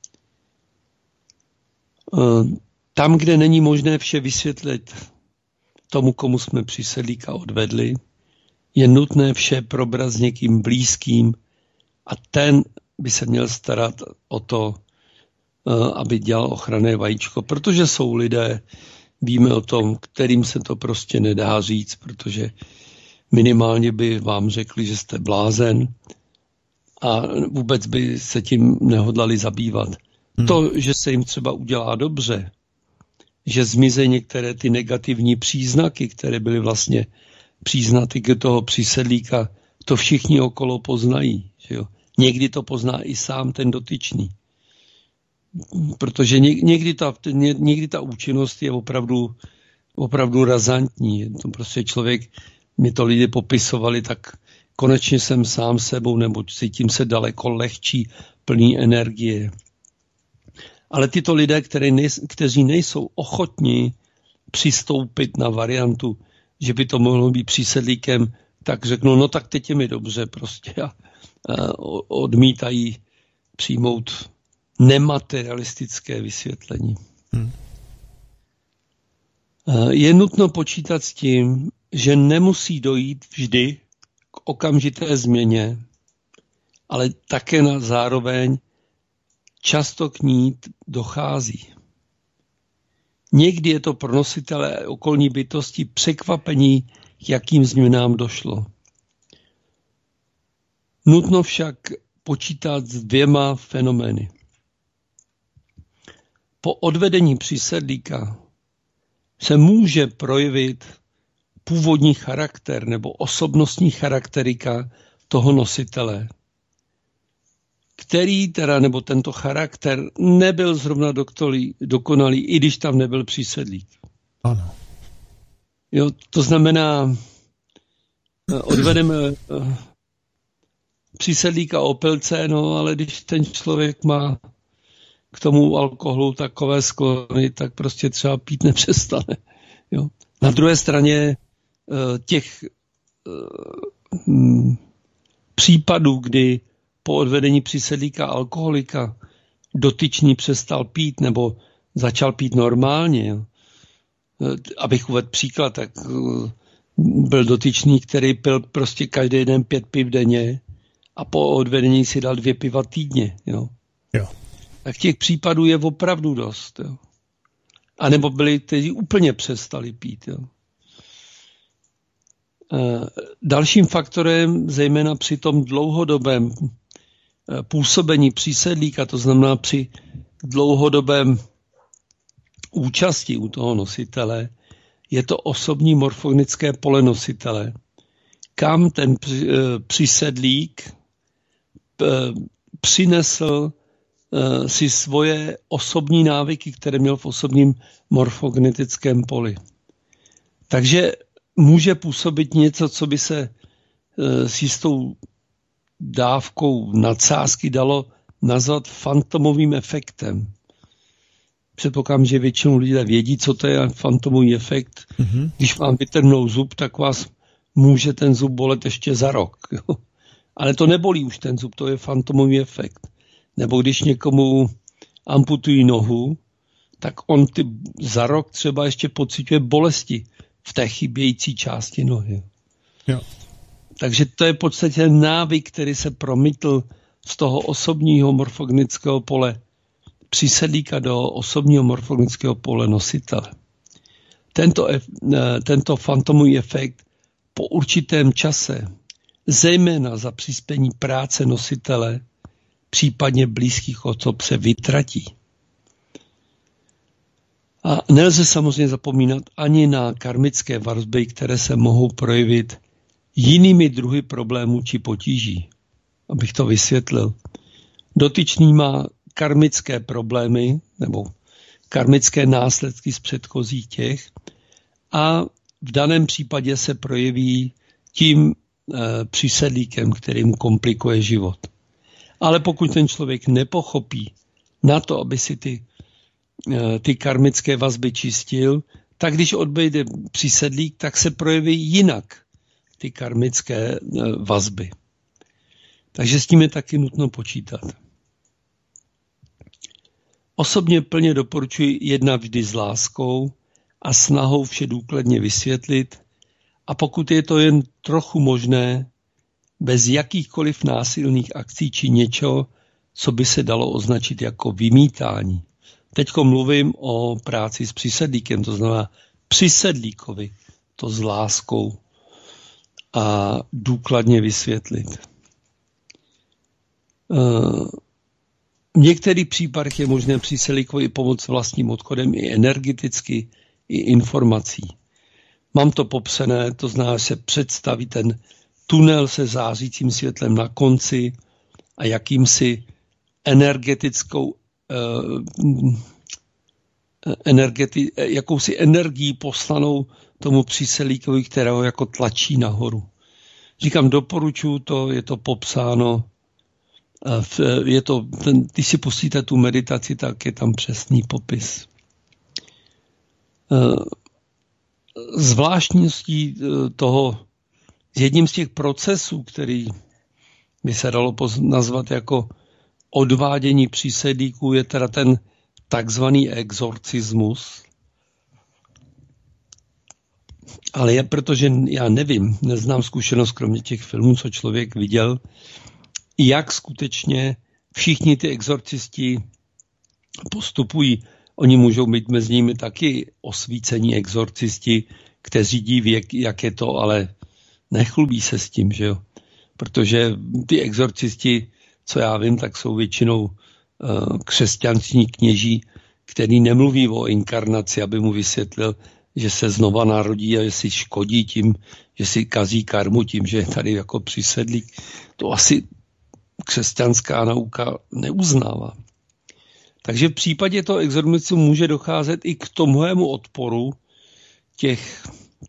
Tam, kde není možné vše vysvětlit tomu, komu jsme přísedlíka odvedli, je nutné vše probrat s někým blízkým a ten by se měl starat o to, aby dělal ochranné vajíčko, protože jsou lidé, víme o tom, kterým se to prostě nedá říct, protože minimálně by vám řekli, že jste blázen a vůbec by se tím nehodlali zabývat. Hmm. To, že se jim třeba udělá dobře, že zmizejí některé ty negativní příznaky, které byly vlastně příznaky toho přísedlíka, to všichni okolo poznají. Že jo? Někdy to pozná i sám ten dotyčný. Protože někdy ta, někdy ta účinnost je opravdu, opravdu razantní. To prostě člověk, mi to lidi popisovali, tak konečně jsem sám sebou, nebo cítím se daleko lehčí, plný energie. Ale tyto lidé, které nej, kteří nejsou ochotní přistoupit na variantu, že by to mohlo být přísedlíkem, tak řeknou, no tak teď je mi dobře prostě a, a odmítají přijmout nematerialistické vysvětlení. Hmm. Je nutno počítat s tím, že nemusí dojít vždy k okamžité změně, ale také na zároveň často k ní dochází. Někdy je to pro nositele okolní bytosti překvapení, k jakým změnám došlo. Nutno však počítat s dvěma fenomény. Po odvedení přísedlíka se může projevit původní charakter nebo osobnostní charakterika toho nositele, který teda, nebo tento charakter nebyl zrovna doktolí, dokonalý, i když tam nebyl přísedlík. Ano. Jo, to znamená, odvedeme přísedlíka opilce, no ale když ten člověk má k tomu alkoholu takové sklony, tak prostě třeba pít nepřestane. Jo. Na druhé straně těch případů, kdy po odvedení přísedlíka alkoholika dotyčný přestal pít nebo začal pít normálně. Jo. Abych uvedl příklad, tak byl dotyčný, který pil prostě každý den pět piv denně a po odvedení si dal dvě piva týdně. Jo. Jo. Tak těch případů je opravdu dost. Jo. A nebo byli, kteří úplně přestali pít. Jo. Dalším faktorem, zejména při tom dlouhodobém působení přísedlíka, to znamená při dlouhodobém účasti u toho nositele, je to osobní morfogenické pole nositele, kam ten přísedlík přinesl si svoje osobní návyky, které měl v osobním morfogenetickém poli. Takže může působit něco, co by se s jistou dávkou nadsázky dalo nazvat fantomovým efektem. Předpokládám, že většinou lidé vědí, co to je fantomový efekt. Mm-hmm. Když vám vytrhnou zub, tak vás může ten zub bolet ještě za rok. Jo? Ale to nebolí už ten zub, to je fantomový efekt. Nebo když někomu amputují nohu, tak on ty za rok třeba ještě pociťuje bolesti v té chybějící části nohy. Jo. Takže to je v podstatě návyk, který se promítl z toho osobního morfogenického pole přísedlíka do osobního morfogenického pole nositele. Tento, tento fantomový efekt po určitém čase, zejména za přispění práce nositele, případně blízkých osob, se vytratí. A nelze samozřejmě zapomínat ani na karmické vazby, které se mohou projevit jinými druhy problémů či potíží. Abych to vysvětlil. Dotyčný má karmické problémy nebo karmické následky z předchozích těch a v daném případě se projeví tím e, přísedlíkem, který mu komplikuje život. Ale pokud ten člověk nepochopí na to, aby si ty, e, ty karmické vazby čistil, tak když odbejde přísedlík, tak se projeví jinak ty karmické e, vazby. Takže s tím je taky nutno počítat. Osobně plně doporučuji jednat vždy s láskou a snahou vše důkladně vysvětlit a pokud je to jen trochu možné, bez jakýchkoliv násilných akcí či něčeho, co by se dalo označit jako vymítání. Teďko mluvím o práci s přísedlíkem, to znamená přisedlíkovi to s láskou a důkladně vysvětlit. V některých případech je možné přísedlíkovi pomoct vlastním odchodem i energeticky, i informací. Mám to popsané, to znamená, že se představí ten tunel se zářícím světlem na konci a jakýmsi energetickou energeti, jakousi energií poslanou tomu přísedlíkovi, kterého jako tlačí nahoru. Říkám, doporučuji to, je to popsáno. Je to, ten, když si pustíte tu meditaci, tak je tam přesný popis. Zvláštností toho, jedním z těch procesů, který by se dalo nazvat jako odvádění přísedlíků, je teda ten takzvaný exorcismus. Ale je, protože já nevím, neznám zkušenost, kromě těch filmů, co člověk viděl, jak skutečně všichni ty exorcisti postupují. Oni můžou být mezi nimi taky osvícení exorcisti, kteří ví, jak, jak je to, ale nechlubí se s tím, že jo. Protože ty exorcisti, co já vím, tak jsou většinou uh, křesťanští kněží, který nemluví o inkarnaci, aby mu vysvětlil, že se znova narodí a že si škodí tím, že si kazí karmu tím, že je tady jako přísedlík. To asi křesťanská nauka neuznává. Takže v případě toho exorcismu může docházet i k tomuhému odporu těch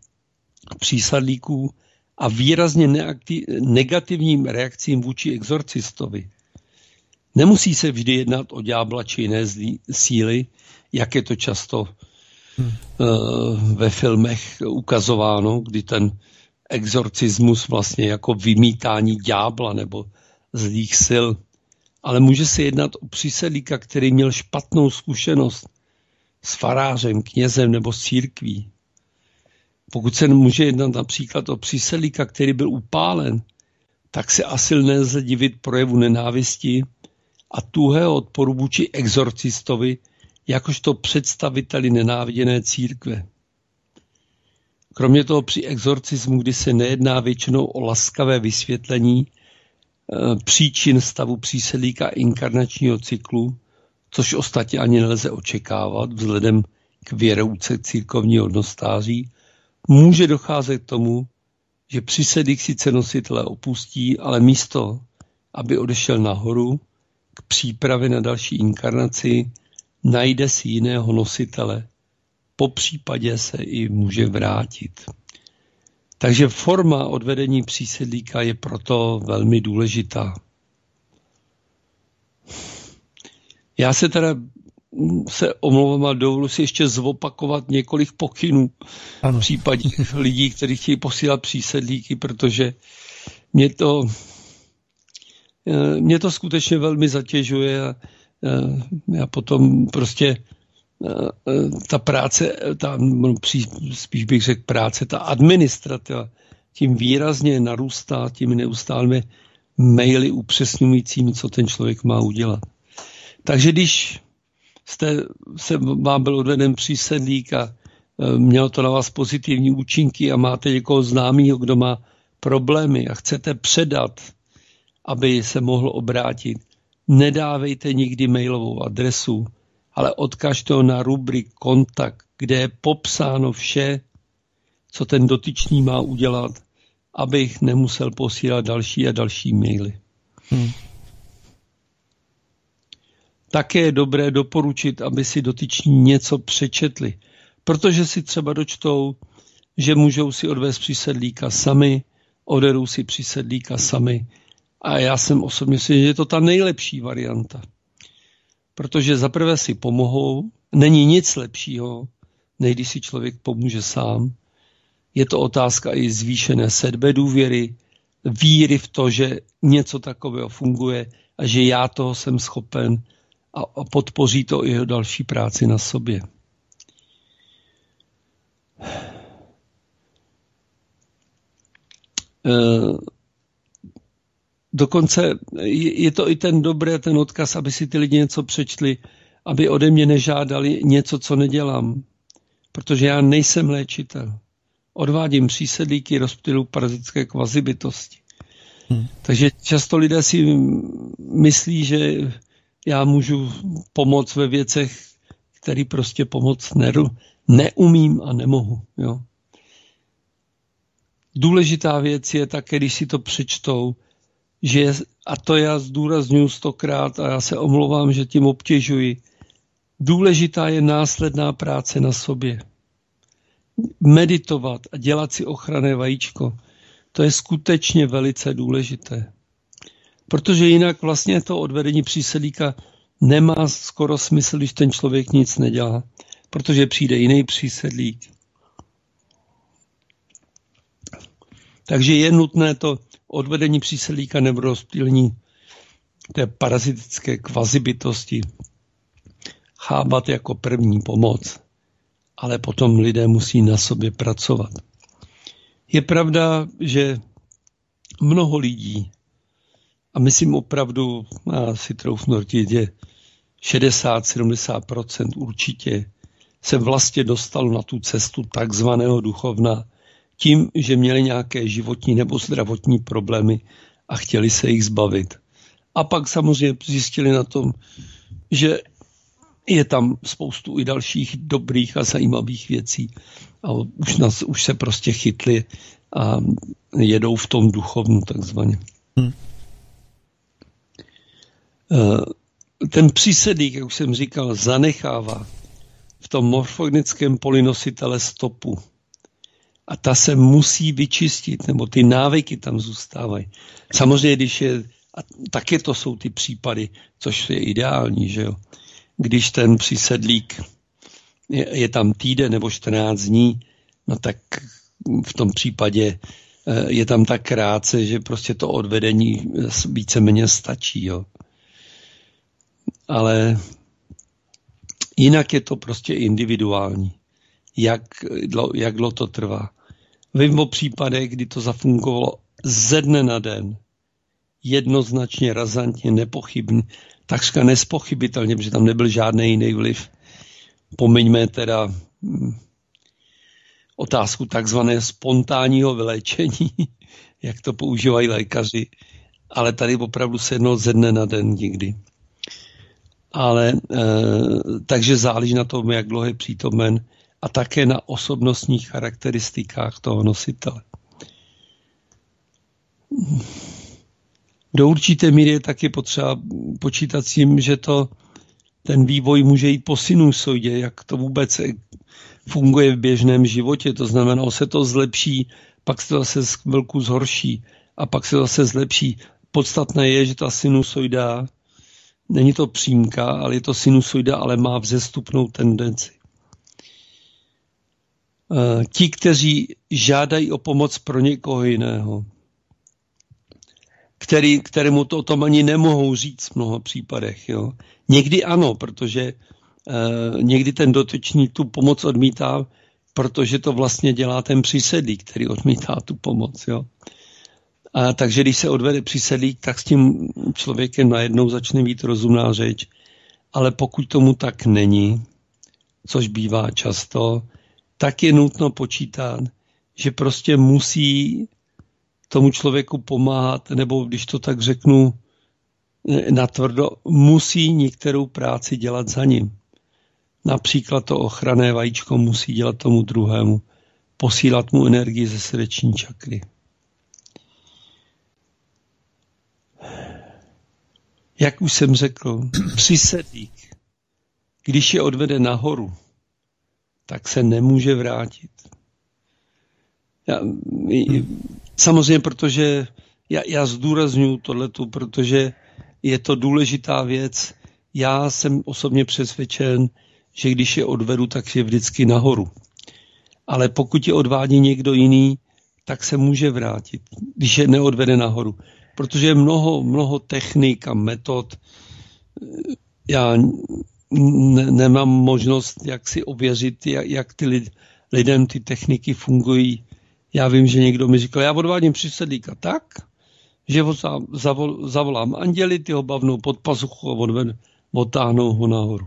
přísedlíků a výrazně negativním reakcím vůči exorcistovi. Nemusí se vždy jednat o ďábla či jiné síly, jak je to často hmm. uh, ve filmech ukazováno, kdy ten exorcismus vlastně jako vymítání ďábla nebo zlých sil. Ale může se jednat o přísedlíka, který měl špatnou zkušenost s farářem, knězem nebo s církví. Pokud se může jednat například o přísedlíka, který byl upálen, tak se asi nelze divit projevu nenávisti a tuhého odporu vůči exorcistovi, jakožto představiteli nenáviděné církve. Kromě toho při exorcismu, kdy se nejedná většinou o laskavé vysvětlení e, příčin stavu přísedlíka inkarnačního cyklu, což ostatně ani nelze očekávat vzhledem k věrouce církovního hodnostáří, může docházet k tomu, že přísedlík sice nositele opustí, ale místo, aby odešel nahoru k přípravě na další inkarnaci, najde si jiného nositele. Po případě se i může vrátit. Takže forma odvedení přísedlíka je proto velmi důležitá. Já se teda se omlouvám a dovoluji si ještě zopakovat několik pokynů ano. v případě lidí, kteří chtějí posílat přísedlíky, protože mě to, mě to skutečně velmi zatěžuje a já potom prostě ta práce, ta, spíš bych řekl práce, ta administrativa tím výrazně narůstá těmi neustálými maily upřesňujícími, co ten člověk má udělat. Takže když jste, se vám byl odveden přísedlík a mělo to na vás pozitivní účinky a máte někoho známého, kdo má problémy a chcete předat, aby se mohl obrátit, nedávejte nikdy mailovou adresu, ale odkažte ho na rubrik kontakt, kde je popsáno vše, co ten dotyčný má udělat, abych nemusel posílat další a další maily. Hmm. Také je dobré doporučit, aby si dotyční něco přečetli, protože si třeba dočtou, že můžou si odvést přísedlíka sami, oderou si přísedlíka sami. A já jsem osobně si, že je to ta nejlepší varianta. Protože zaprvé si pomohou, není nic lepšího, než když si člověk pomůže sám. Je to otázka i zvýšené sebedůvěry, víry v to, že něco takového funguje a že já toho jsem schopen a podpoří to i jeho další práci na sobě. dokonce je to i ten dobrý ten odkaz, aby si ty lidi něco přečtli, aby ode mě nežádali něco, co nedělám. Protože já nejsem léčitel. Odvádím přísedlíky rozptylu parazitské kvazibytosti. Hmm. Takže často lidé si myslí, že já můžu pomoct ve věcech, které prostě pomoct neru, neumím a nemohu. Jo. Důležitá věc je také, když si to přečtou, že, a to já zdůrazňuji stokrát a já se omlouvám, že tím obtěžuji, důležitá je následná práce na sobě. Meditovat a dělat si ochranné vajíčko, to je skutečně velice důležité. Protože jinak vlastně to odvedení přísedlíka nemá skoro smysl, když ten člověk nic nedělá, protože přijde jiný přísedlík. Takže je nutné to odvedení přísedlíka nebo rozptýlení té parazitické kvazibytosti chápat jako první pomoc, ale potom lidé musí na sobě pracovat. Je pravda, že mnoho lidí, a myslím opravdu, já si troufnu říct, že šedesát až sedmdesát procent určitě se vlastně dostalo na tu cestu takzvaného duchovna tím, že měli nějaké životní nebo zdravotní problémy a chtěli se jich zbavit. A pak samozřejmě zjistili na tom, že je tam spoustu i dalších dobrých a zajímavých věcí. A už, nás, už se prostě chytli a jedou v tom duchovnu takzvaně. Hmm. Ten přísedlík, jak už jsem říkal, zanechává v tom morfogenickém polynositele stopu. A ta se musí vyčistit, nebo ty návyky tam zůstávají. Samozřejmě, když je, a také to jsou ty případy, což je ideální, že jo. Když ten přísedlík je, je tam týden nebo čtrnáct dní, no tak v tom případě je tam tak krátce, že prostě to odvedení víceméně stačí, jo. Ale jinak je to prostě individuální, jak, jak dlouho to trvá. Vím o případech, kdy to zafungovalo ze dne na den, jednoznačně, razantně, nepochybně, takřka nespochybitelně, protože tam nebyl žádný jiný vliv. Pomeňme teda hm, otázku takzvané spontánního vyléčení, jak to používají lékaři, ale tady opravdu se jednalo ze dne na den nikdy. Ale e, takže záleží na tom, jak dlouho je přítomen a také na osobnostních charakteristikách toho nositele. Do určité míry je taky potřeba počítat s tím, že to, ten vývoj může jít po sinusoidě, jak to vůbec funguje v běžném životě. To znamená, se to zlepší, pak se to zase chvilku zhorší a pak se to zase zlepší. Podstatné je, že ta sinusoida, není to přímka, ale je to sinusoida, ale má vzestupnou tendenci. Ti, kteří žádají o pomoc pro někoho jiného, který, kterému to o tom ani nemohou říct v mnoha případech. Jo. Někdy ano, protože eh, někdy ten dotyčný tu pomoc odmítá, protože to vlastně dělá ten přísedlík, který odmítá tu pomoc. Jo. A takže když se odvede přísedlík, tak s tím člověkem najednou začne být rozumná řeč. Ale pokud tomu tak není, což bývá často, tak je nutno počítat, že prostě musí tomu člověku pomáhat, nebo když to tak řeknu natvrdo, musí některou práci dělat za ním. Například to ochranné vajíčko musí dělat tomu druhému, posílat mu energii ze srdeční čakry. Jak už jsem řekl, přísedlík, když je odvede nahoru, tak se nemůže vrátit. Já, samozřejmě, protože já, já zdůraznuju tohletu, protože je to důležitá věc. Já jsem osobně přesvědčen, že když je odvedu, tak je vždycky nahoru. Ale pokud je odvádí někdo jiný, tak se může vrátit, když je neodvede nahoru. Protože je mnoho, mnoho technik a metod. Já ne, nemám možnost, jak si ověřit, jak, jak ty lid, lidem ty techniky fungují. Já vím, že někdo mi říkal, já odvádím přísedlíka tak, že ho zavol, zavolám anděli, ty ho bavnou pod pazuchu a odved, odtáhnou ho nahoru.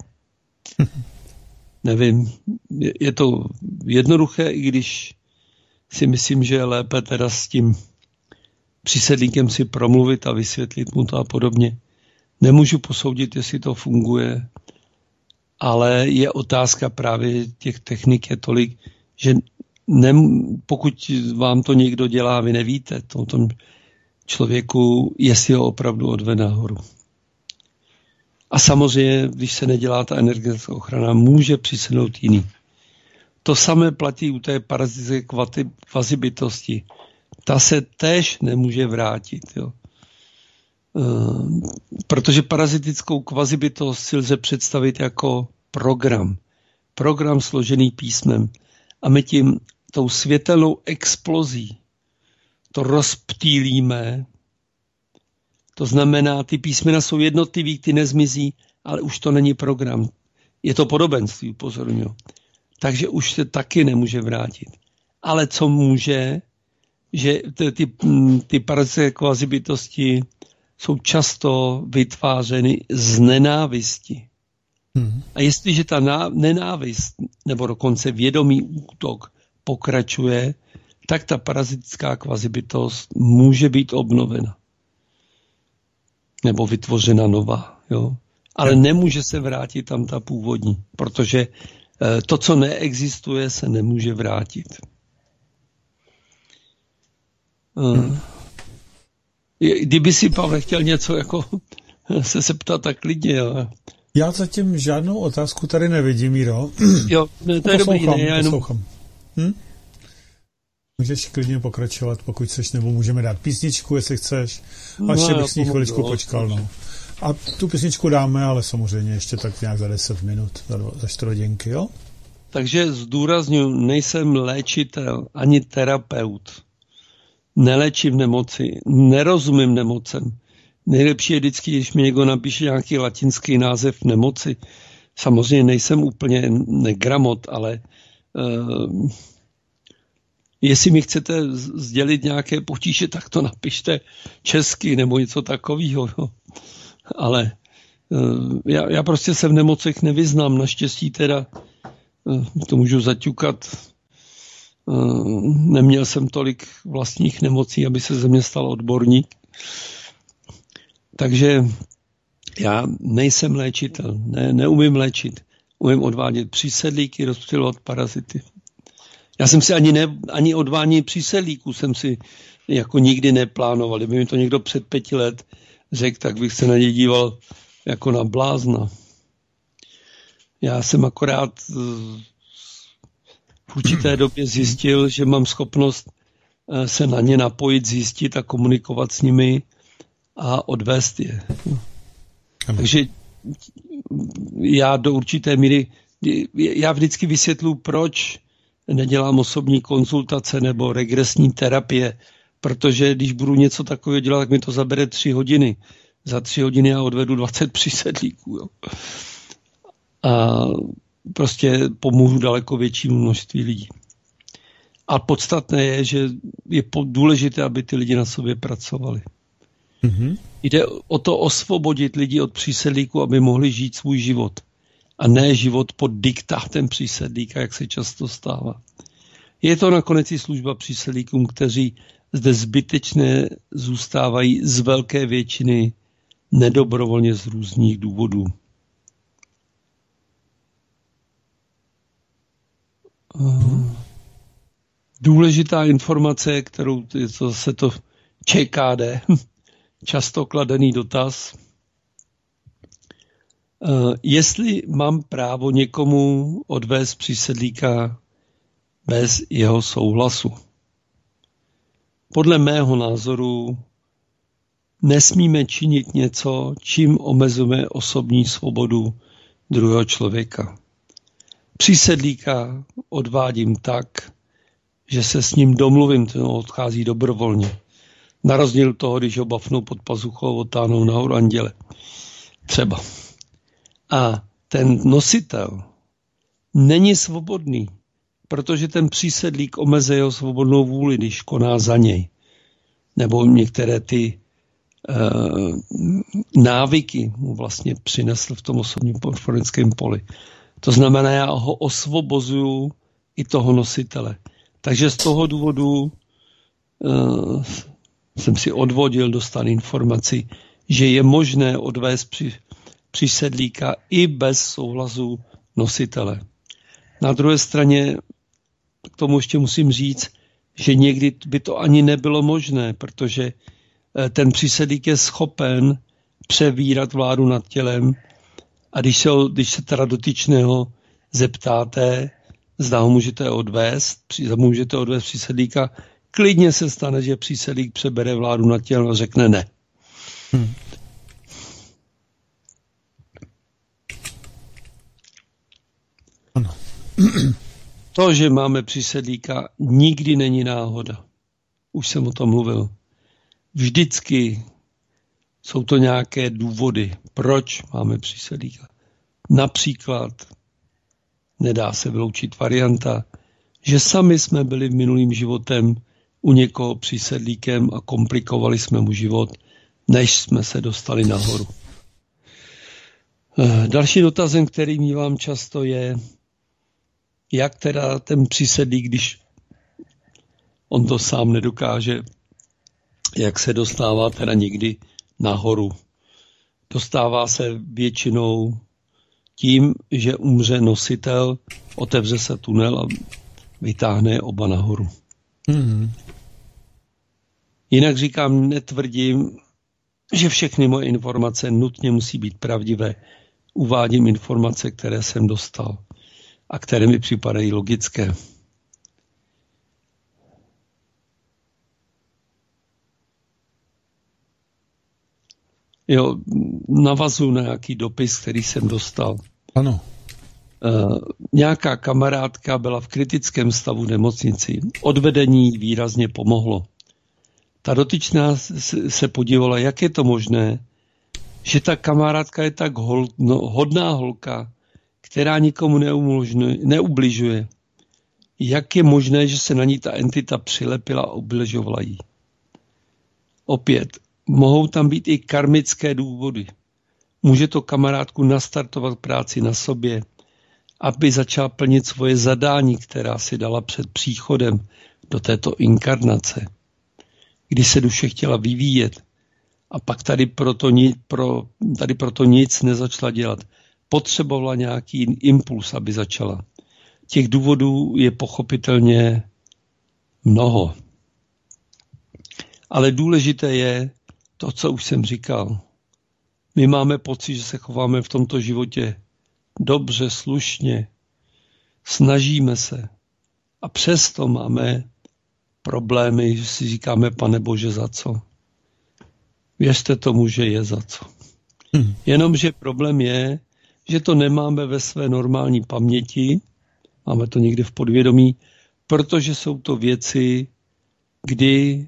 Nevím, je, je to jednoduché, i když si myslím, že je lépe teda s tím přísedlíkem si promluvit a vysvětlit mu to a podobně. Nemůžu posoudit, jestli to funguje, ale je otázka právě těch technik je tolik, že ne, pokud vám to někdo dělá, vy nevíte to o tom člověku, jestli ho opravdu odvede nahoru. A samozřejmě, když se nedělá ta energetická ochrana, může přisednout jiný. To samé platí u té parazitické kvazibytosti. Ta se též nemůže vrátit. Jo. Protože parazitickou kvazibytost si lze představit jako program. Program složený písmem. A my tím tou světelnou explozí to rozptýlíme. To znamená, ty písmena jsou jednotlivý, ty nezmizí, ale už to není program. Je to podobenství, upozorňuji. Takže už se taky nemůže vrátit. Ale co může, že ty, ty, ty parazitické kvazibytosti jsou často vytvářeny z nenávisti. Hmm. A jestliže ta ná, nenávist, nebo dokonce vědomý útok pokračuje, tak ta parazitická kvazibytost může být obnovena. Nebo vytvořena nová. Jo? Ale nemůže se vrátit tam ta původní, protože to, co neexistuje, se nemůže vrátit. Hmm. Kdyby si, Pavle, chtěl něco jako se zeptat, tak klidně. Jo. Já zatím žádnou otázku tady nevidím, Míro. Jo, ne, to je dobrý. Ne, já jenom... hm? Můžeš klidně pokračovat, pokud chceš, nebo můžeme dát písničku, jestli chceš. A ještě no, bych s ní chviličku počkal. No. A tu písničku dáme, ale samozřejmě ještě tak nějak za deset minut, za, za čtyři hodinky, jo? Takže zdůrazňuji, nejsem léčitel ani terapeut. Neléčím nemoci, nerozumím nemocem. Nejlepší je vždycky, když mi někdo napíše nějaký latinský název nemoci. Samozřejmě nejsem úplně negramot, ale uh, jestli mi chcete sdělit nějaké potíže, tak to napište česky nebo něco takového. No. Ale uh, já, já prostě se v nemocech nevyznám. Naštěstí teda uh, to můžu zaťukat. Uh, neměl jsem tolik vlastních nemocí, aby se ze mě stal odborník. Takže já nejsem léčitel, ne, neumím léčit. Umím odvádět přísedlíky, rozptylovat parazity. Já jsem si ani, ne, ani odvádění přísedlíků jsem si jako nikdy neplánoval. Kdyby mi to někdo před pěti let řekl, tak bych se na něj díval jako na blázna. Já jsem akorát v určité době zjistil, že mám schopnost se na ně napojit, zjistit a komunikovat s nimi a odvést je. Ano. Takže já do určité míry, já vždycky vysvětluji, proč nedělám osobní konzultace nebo regresní terapie, protože když budu něco takového dělat, tak mi to zabere tři hodiny. Za tři hodiny já odvedu dvacet přísedlíků. Jo. A prostě pomůžu daleko většímu množství lidí. A podstatné je, že je důležité, aby ty lidi na sobě pracovali. Mm-hmm. Jde o to osvobodit lidi od přísedlíku, aby mohli žít svůj život. A ne život pod diktátem přísedlíka, jak se často stává. Je to nakonec i služba přísedlíkům, kteří zde zbytečně zůstávají z velké většiny nedobrovolně z různých důvodů. Mm-hmm. Důležitá informace, kterou to se to Č K D, často kladený dotaz, jestli mám právo někomu odvést přísedlíka bez jeho souhlasu. Podle mého názoru nesmíme činit něco, čím omezujeme osobní svobodu druhého člověka. Přísedlíka odvádím tak, že se s ním domluvím, ten odchází dobrovolně. Na rozdíl toho, když ho bafnou pod pazuchou, otáhnou nahoru anděle. Třeba. A ten nositel není svobodný, protože ten přísedlík omezuje jeho svobodnou vůli, když koná za něj. Nebo některé ty návyky mu vlastně přinesl v tom osobním informatickém poli. To znamená, já ho osvobozuju i toho nositele. Takže z toho důvodu uh, jsem si odvodil, dostal informaci, že je možné odvést při, přísedlíka i bez souhlasu nositele. Na druhé straně k tomu ještě musím říct, že někdy by to ani nebylo možné, protože ten přísedlík je schopen převírat vládu nad tělem a když se, když se teda dotyčného zeptáte, zda ho můžete odvést, můžete odvést přísedlíka, klidně se stane, že přísedlík přebere vládu nad tělem a řekne ne. Hmm. Ano. To, že máme přísedlíka, nikdy není náhoda. Už jsem o tom mluvil. Vždycky jsou to nějaké důvody, proč máme přísedlíka. Například nedá se vyloučit varianta, že sami jsme byli v minulým životem u někoho přísedlíkem a komplikovali jsme mu život, než jsme se dostali nahoru. Další dotazem, který mívám často, je, jak teda ten přísedlík, když on to sám nedokáže, jak se dostává teda někdy nahoru. Dostává se většinou tím, že umře nositel, otevře se tunel a vytáhne oba nahoru. Mm-hmm. Jinak říkám, netvrdím, že všechny moje informace nutně musí být pravdivé. Uvádím informace, které jsem dostal a které mi připadají logické. Jo, navazuji na nějaký dopis, který jsem dostal. Ano. Uh, nějaká kamarádka byla v kritickém stavu v nemocnici. Odvedení výrazně pomohlo. Ta dotyčná se podívala, jak je to možné, že ta kamarádka je tak hol, no, hodná holka, která nikomu neubližuje. Jak je možné, že se na ní ta entita přilepila a ubližovala jí? Opět, mohou tam být i karmické důvody. Může to kamarádku nastartovat práci na sobě, aby začala plnit svoje zadání, která si dala před příchodem do této inkarnace, kdy se duše chtěla vyvíjet a pak tady proto, ni, pro, tady proto nic nezačala dělat. Potřebovala nějaký impuls, aby začala. Těch důvodů je pochopitelně mnoho. Ale důležité je to, co už jsem říkal. My máme pocit, že se chováme v tomto životě dobře, slušně, snažíme se a přesto máme problémy, že si říkáme, Pane Bože, za co? Věřte tomu, že je za co. Hmm. Jenomže problém je, že to nemáme ve své normální paměti, máme to někde v podvědomí, protože jsou to věci, kdy,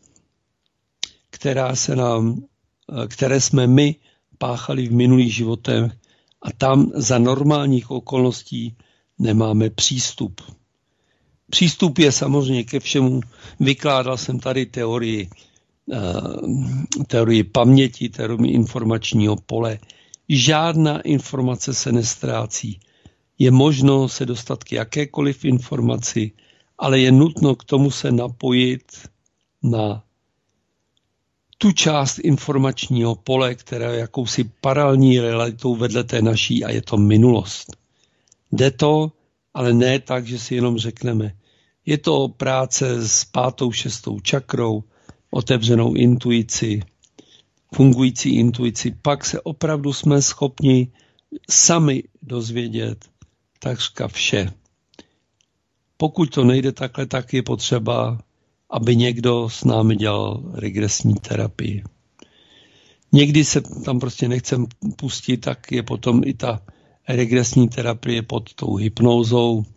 která se nám, které jsme my páchali v minulých životech a tam za normálních okolností nemáme přístup. Přístup je samozřejmě ke všemu. Vykládal jsem tady teorii, teorii paměti, teorii informačního pole. Žádná informace se nestrácí. Je možno se dostat k jakékoliv informaci, ale je nutno k tomu se napojit na tu část informačního pole, která je jakousi paralelní realitou vedle té naší a je to minulost. Jde to, ale ne tak, že si jenom řekneme. Je to práce s pátou, šestou čakrou, otevřenou intuici, fungující intuici. Pak se opravdu jsme schopni sami dozvědět takřka vše. Pokud to nejde takhle, tak je potřeba, aby někdo s námi dělal regresní terapii. Někdy se tam prostě nechcem pustit, tak je potom i ta regresní terapie pod tou hypnózou,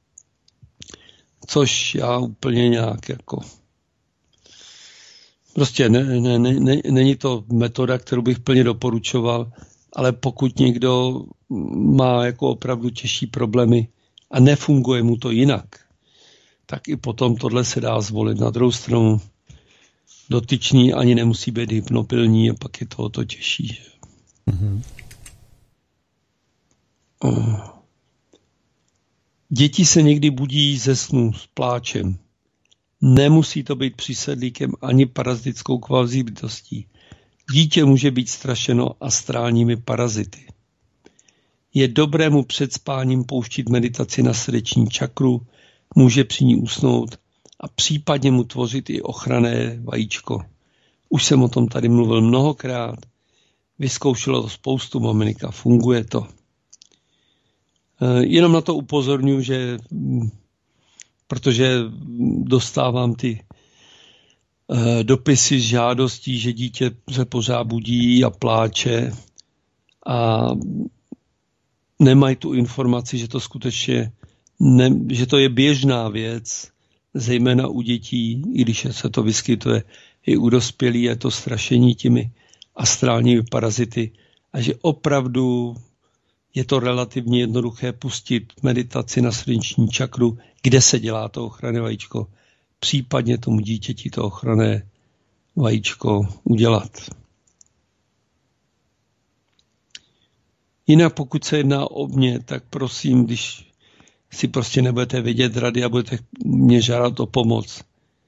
což já úplně nějak jako... Prostě ne, ne, ne, ne, není to metoda, kterou bych plně doporučoval, ale pokud někdo má jako opravdu těžší problémy a nefunguje mu to jinak, tak i potom tohle se dá zvolit. Na druhou stranu dotyčný ani nemusí být hypnopilní a pak je to o to těžší. Že? Mm-hmm. Děti se někdy budí ze snu s pláčem. Nemusí to být přísedlíkem ani parazitskou kvazi bytostí. Dítě může být strašeno astrálními parazity. Je dobré mu před spáním pouštit meditaci na srdeční čakru, může při ní usnout a případně mu tvořit i ochranné vajíčko. Už jsem o tom tady mluvil mnohokrát, vyzkoušelo to spoustu maminek a funguje to. Jenom na to upozorňuji, že protože dostávám ty dopisy s žádostí, že dítě se pořád budí a pláče a nemají tu informaci, že to skutečně ne, že to je běžná věc, zejména u dětí, i když se to vyskytuje i u dospělých, je to strašení těmi astrálními parazity a že opravdu je to relativně jednoduché pustit meditaci na srdeční čakru, kde se dělá to ochranné vajíčko, případně tomu dítěti to ochranné vajíčko udělat. Jinak pokud se jedná o mě, tak prosím, když si prostě nebudete vědět rady a budete mě žádat o pomoc,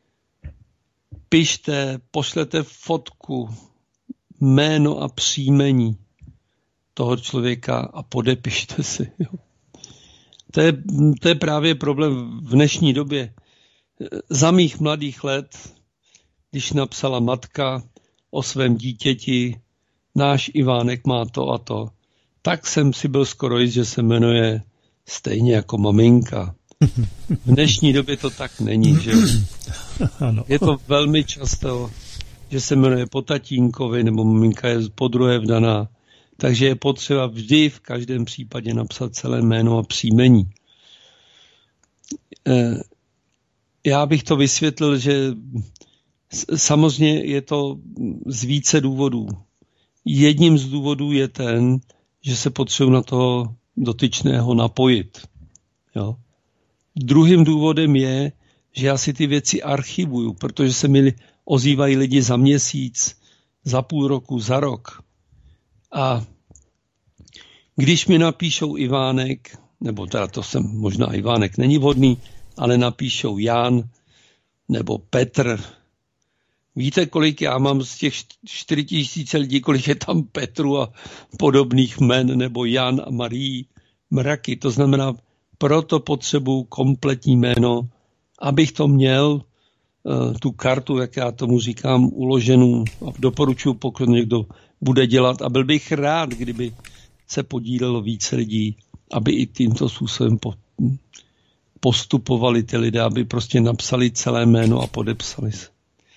pište, pošlete fotku, jméno a příjmení toho člověka a podepište si. Jo. To je, to je právě problém v dnešní době. Za mých mladých let, když napsala matka o svém dítěti, náš Ivánek má to a to, tak jsem si byl skoro jist, že se jmenuje stejně jako maminka. V dnešní době to tak není, že je to velmi často, že se jmenuje po tatínkovi, nebo maminka je podruhé vdaná. Takže je potřeba vždy v každém případě napsat celé jméno a příjmení. Já bych to vysvětlil, že samozřejmě je to z více důvodů. Jedním z důvodů je ten, že se potřebuji na toho dotyčného napojit. Jo? Druhým důvodem je, že já si ty věci archivuju, protože se mi ozývají lidi za měsíc, za půl roku, za rok. A když mi napíšou Ivánek, nebo teda to jsem možná Ivánek není vhodný, ale napíšou Jan nebo Petr. Víte, kolik já mám z těch čtyři tisíce lidí, kolik je tam Petru a podobných jmen, nebo Jan a Marii, mraky. To znamená, proto potřebuji kompletní jméno, abych to měl, tu kartu, jak já tomu říkám, uloženou a doporučuji, pokud někdo bude dělat. A byl bych rád, kdyby se podílelo více lidí, aby i tímto způsobem postupovali ty lidé, aby prostě napsali celé jméno a podepsali se.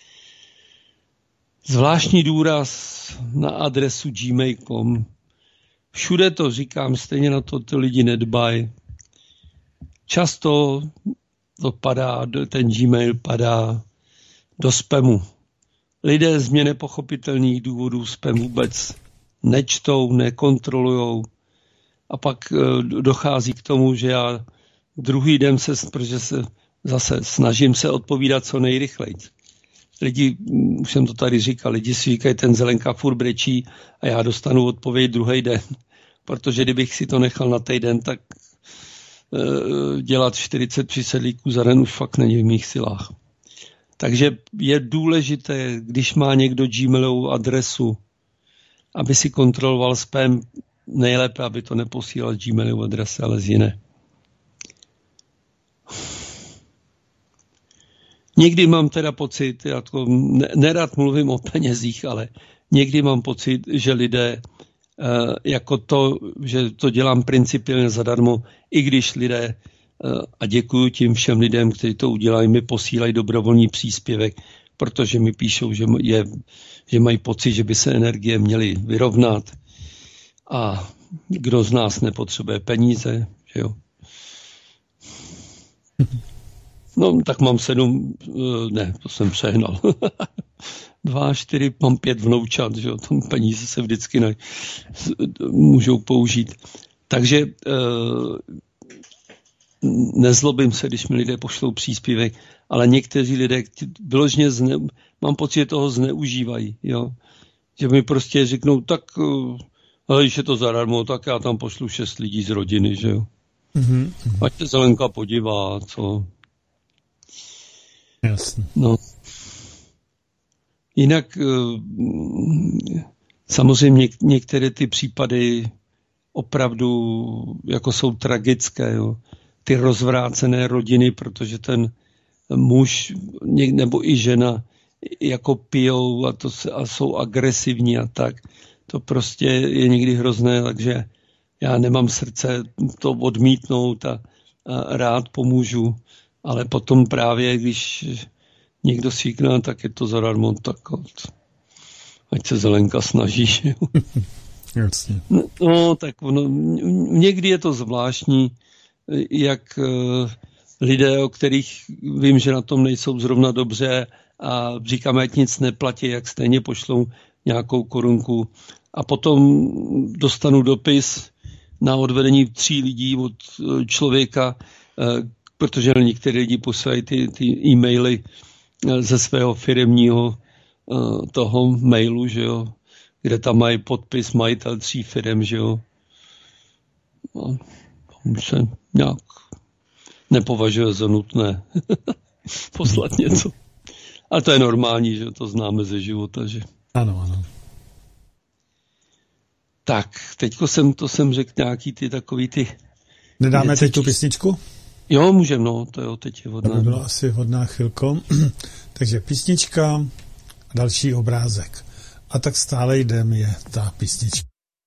Zvláštní důraz na adresu gmail tečka com. Všude to říkám, stejně na to ty lidi nedbají. Často to padá, ten Gmail padá do spamu. Lidé z mě nepochopitelných důvodů spam vůbec nečtou, nekontrolujou a pak dochází k tomu, že já druhý den se, protože se zase snažím se odpovídat co nejrychleji. Lidi, už jsem to tady říkal, lidi si říkají, ten Zelenka furt brečí a já dostanu odpověď druhý den. Protože kdybych si to nechal na týden, tak e, dělat čtyřicet přísedlíků za den už fakt není v mých silách. Takže je důležité, když má někdo Gmailovou adresu, aby si kontroloval spam, nejlépe, aby to neposílal z Gmailovou adrese, ale z jiné. Někdy mám teda pocit, já to nerad mluvím o penězích, ale někdy mám pocit, že lidé jako to, že to dělám principiálně zadarmo, i když lidé, a děkuji tím všem lidem, kteří to udělají, mi posílají dobrovolný příspěvek, protože mi píšou, že, je, že mají pocit, že by se energie měly vyrovnat a kdo z nás nepotřebuje peníze, že jo. No, tak mám sedm, ne, to jsem přehnal. Dva, čtyři, mám pět vnoučat, že jo, tam peníze se vždycky ne, můžou použít. Takže e, nezlobím se, když mi lidé pošlou příspěvek, ale někteří lidé vyloženě zne, mám pocit, že toho zneužívají. Jo? Že mi prostě řeknou, tak ale když je to zadarmo, tak já tam pošlu šest lidí z rodiny, že jo. Mm-hmm. Ať se Zelenka podívá, co. Jasně. No. Jinak samozřejmě některé ty případy opravdu jako jsou tragické, jo. Ty rozvrácené rodiny, protože ten muž nebo i žena jako pijou a, to se, a jsou agresivní a tak. To prostě je někdy hrozné, takže já nemám srdce to odmítnout a, a rád pomůžu, ale potom právě, když někdo svíkne, tak je to zadarmo, tak ať se Zelenka snaží. Jasně. No, no, tak ono, někdy je to zvláštní, jak lidé, o kterých vím, že na tom nejsou zrovna dobře a říkáme, ať nic neplatí, jak stejně pošlou nějakou korunku. A potom dostanu dopis na odvedení tří lidí od člověka, protože některé lidi posílají ty, ty e-maily ze svého firemního toho mailu, že jo, kde tam mají podpis majitel tří firem, že jo. A tam se nějak nepovažuje za nutné poslat něco. Ale to je normální, že to známe ze života, že. Ano, ano. Tak, teďko jsem, to jsem řekl nějaký ty takový ty... Nedáme věci, teď tu písničku? Jo, můžem, no, to jo, teď je hodná. To by bylo asi hodná chvilko. Takže písnička a další obrázek. A tak stále jdem je ta písnička.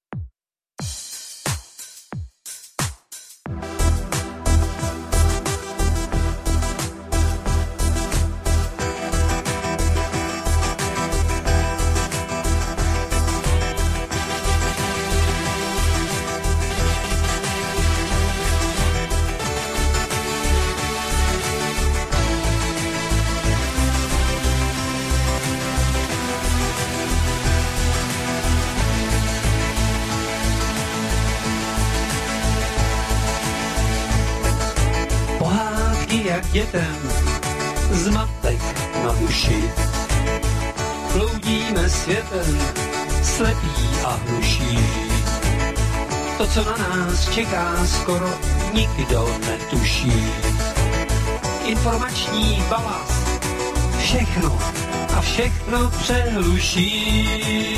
Dětem zmatek na uši. Bloudíme světem, slepí a hluší. To, co na nás čeká, skoro nikdo netuší. Informační balast všechno a všechno přehluší.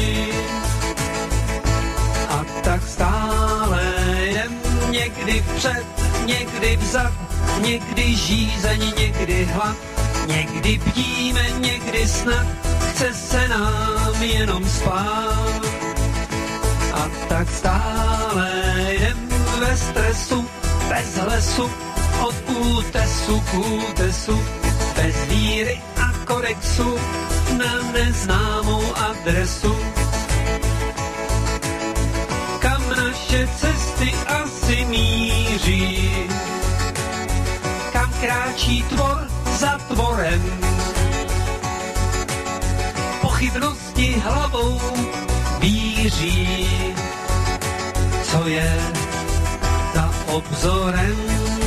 A tak stále jdem někdy vpřed, někdy vzad, někdy žízeň, někdy hlad, někdy bdíme, někdy snad, chce se nám jenom spát. A tak stále jdem ve stresu, bez lesu, od útesu k útesu, bez víry a kodexu, na neznámou adresu. Kam naše cesty asi míří, kráčí tvor za tvorem. Pochybnosti hlavou víří, co je za obzorem.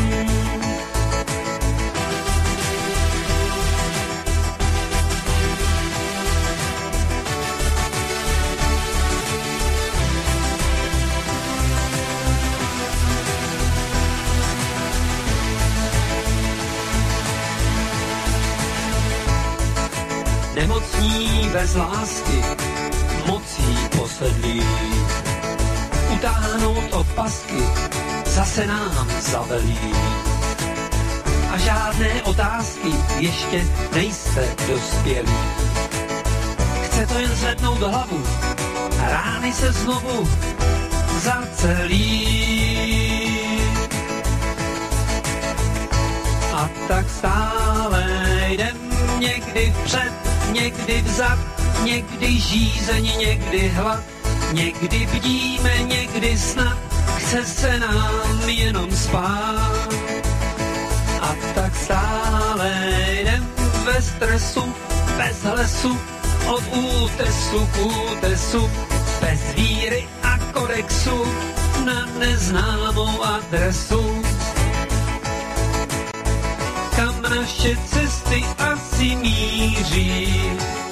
Nemocní bez lásky, mocí posedlí. Utáhnout od pasky, zase nám zavelí. A žádné otázky, ještě nejste dospělí. Chce to jen zvednout hlavu, rány se znovu zacelí. A tak stále jdem někdy vpřed, někdy vzad, někdy žízeň, někdy hlad, někdy bdíme, někdy snad, chce se nám jenom spát. A tak stále jdem ve stresu, bez lesu, od útesu k útesu, bez víry a kodexu, na neznámou adresu. Kam naše cesty asi míří,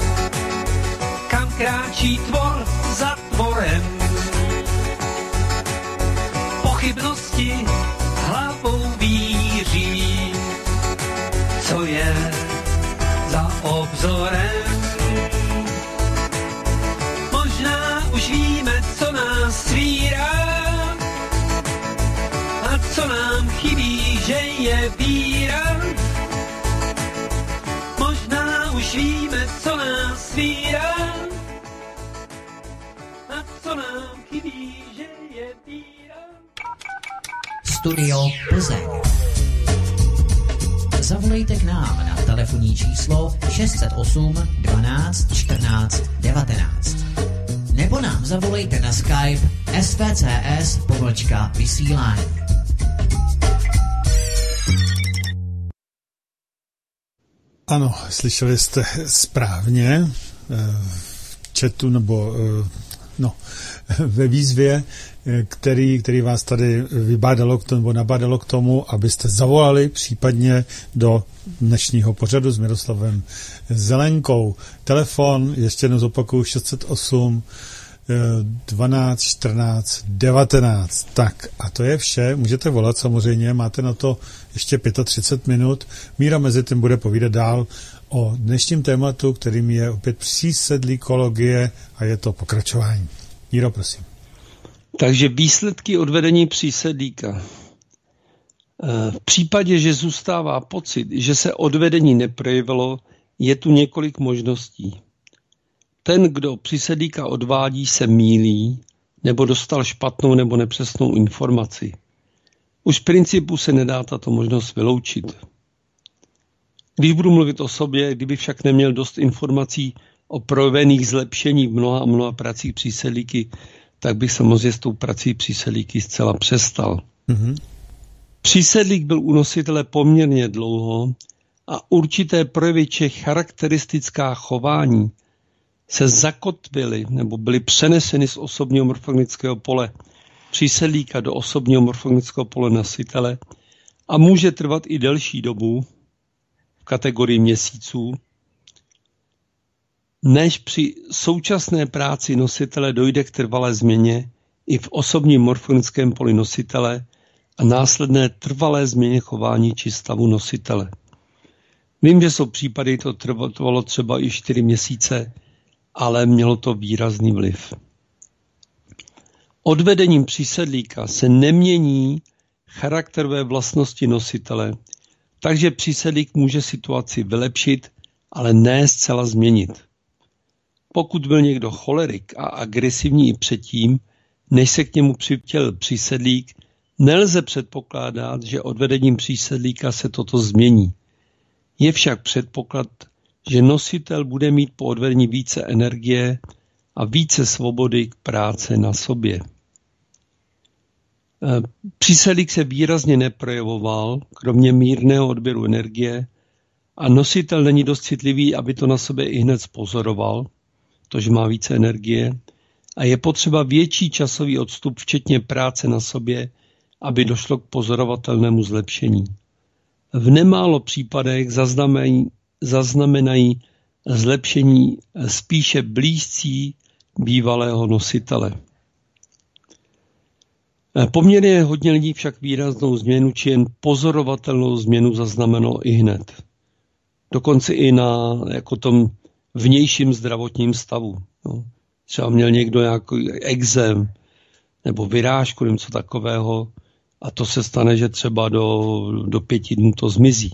kráčí tvor za tvorem. Pochybnosti hlavou víří, co je za obzorem. Možná už víme, co nás svírá a co nám chybí, že je víra. Možná už víme, co nás svírá a co nám chybí, že je víra. Studio Plzeň. Zavolejte k nám na telefonní číslo šest set osm dvanáct čtrnáct devatenáct. Nebo nám zavolejte na Skype S V C S pomlčka vysílání. Ano, slyšeli jste správně v chatu nebo no, ve výzvě, který, který vás tady vybádalo k tomu, nebo nabádalo k tomu, abyste zavolali případně do dnešního pořadu s Miroslavem Zelenkou. Telefon, ještě jednou zopakuju, šest set osm dvanáct čtrnáct devatenáct. Tak a to je vše, můžete volat samozřejmě, máte na to ještě třicet pět minut. Míra mezi tím bude povídat dál o dnešním tématu, kterým je opět přísedlíkologie a je to pokračování. Míro, prosím. Takže výsledky odvedení přísedlíka. V případě, že zůstává pocit, že se odvedení neprojevilo, je tu několik možností. Ten, kdo přísedlíka odvádí, se mýlí, nebo dostal špatnou nebo nepřesnou informaci. Už v principu se nedá tato možnost vyloučit. Když budu mluvit o sobě, kdyby však neměl dost informací o projevených zlepšení v mnoha a mnoha pracích přísedlíky, tak bych samozřejmě s tou prací přísedlíky zcela přestal. Mm-hmm. Přísedlík byl u nositele poměrně dlouho a určité projevy či charakteristická chování se zakotvily nebo byly přeneseny z osobního morfogenického pole přísedlíka do osobního morfogenického pole nositele a může trvat i delší dobu v kategorii měsíců, než při současné práci nositele dojde k trvalé změně i v osobním morfogenickém poli nositele a následné trvalé změně chování či stavu nositele. Vím, že jsou případy, to trvalo třeba i čtyři měsíce, ale mělo to výrazný vliv. Odvedením přísedlíka se nemění charakterové vlastnosti nositele, takže přísedlík může situaci vylepšit, ale ne zcela změnit. Pokud byl někdo cholerik a agresivní i předtím, než se k němu přivtěl přísedlík, nelze předpokládat, že odvedením přísedlíka se toto změní. Je však předpoklad, že nositel bude mít po odvedení více energie a více svobody k práci na sobě. Přísedlík se výrazně neprojevoval, kromě mírného odběru energie, a nositel není dost citlivý, aby to na sobě i hned pozoroval, protože má více energie, a je potřeba větší časový odstup, včetně práce na sobě, aby došlo k pozorovatelnému zlepšení. V nemálo případech zaznamenají, zaznamenají zlepšení spíše blízcí bývalého nositele. Poměrně hodně lidí však výraznou změnu či jen pozorovatelnou změnu zaznamenalo i hned. Dokonce i na jako tom vnějším zdravotním stavu. No. Třeba měl někdo nějaký ekzém nebo vyrážku, něco takového, a to se stane, že třeba do, do pěti dnů to zmizí.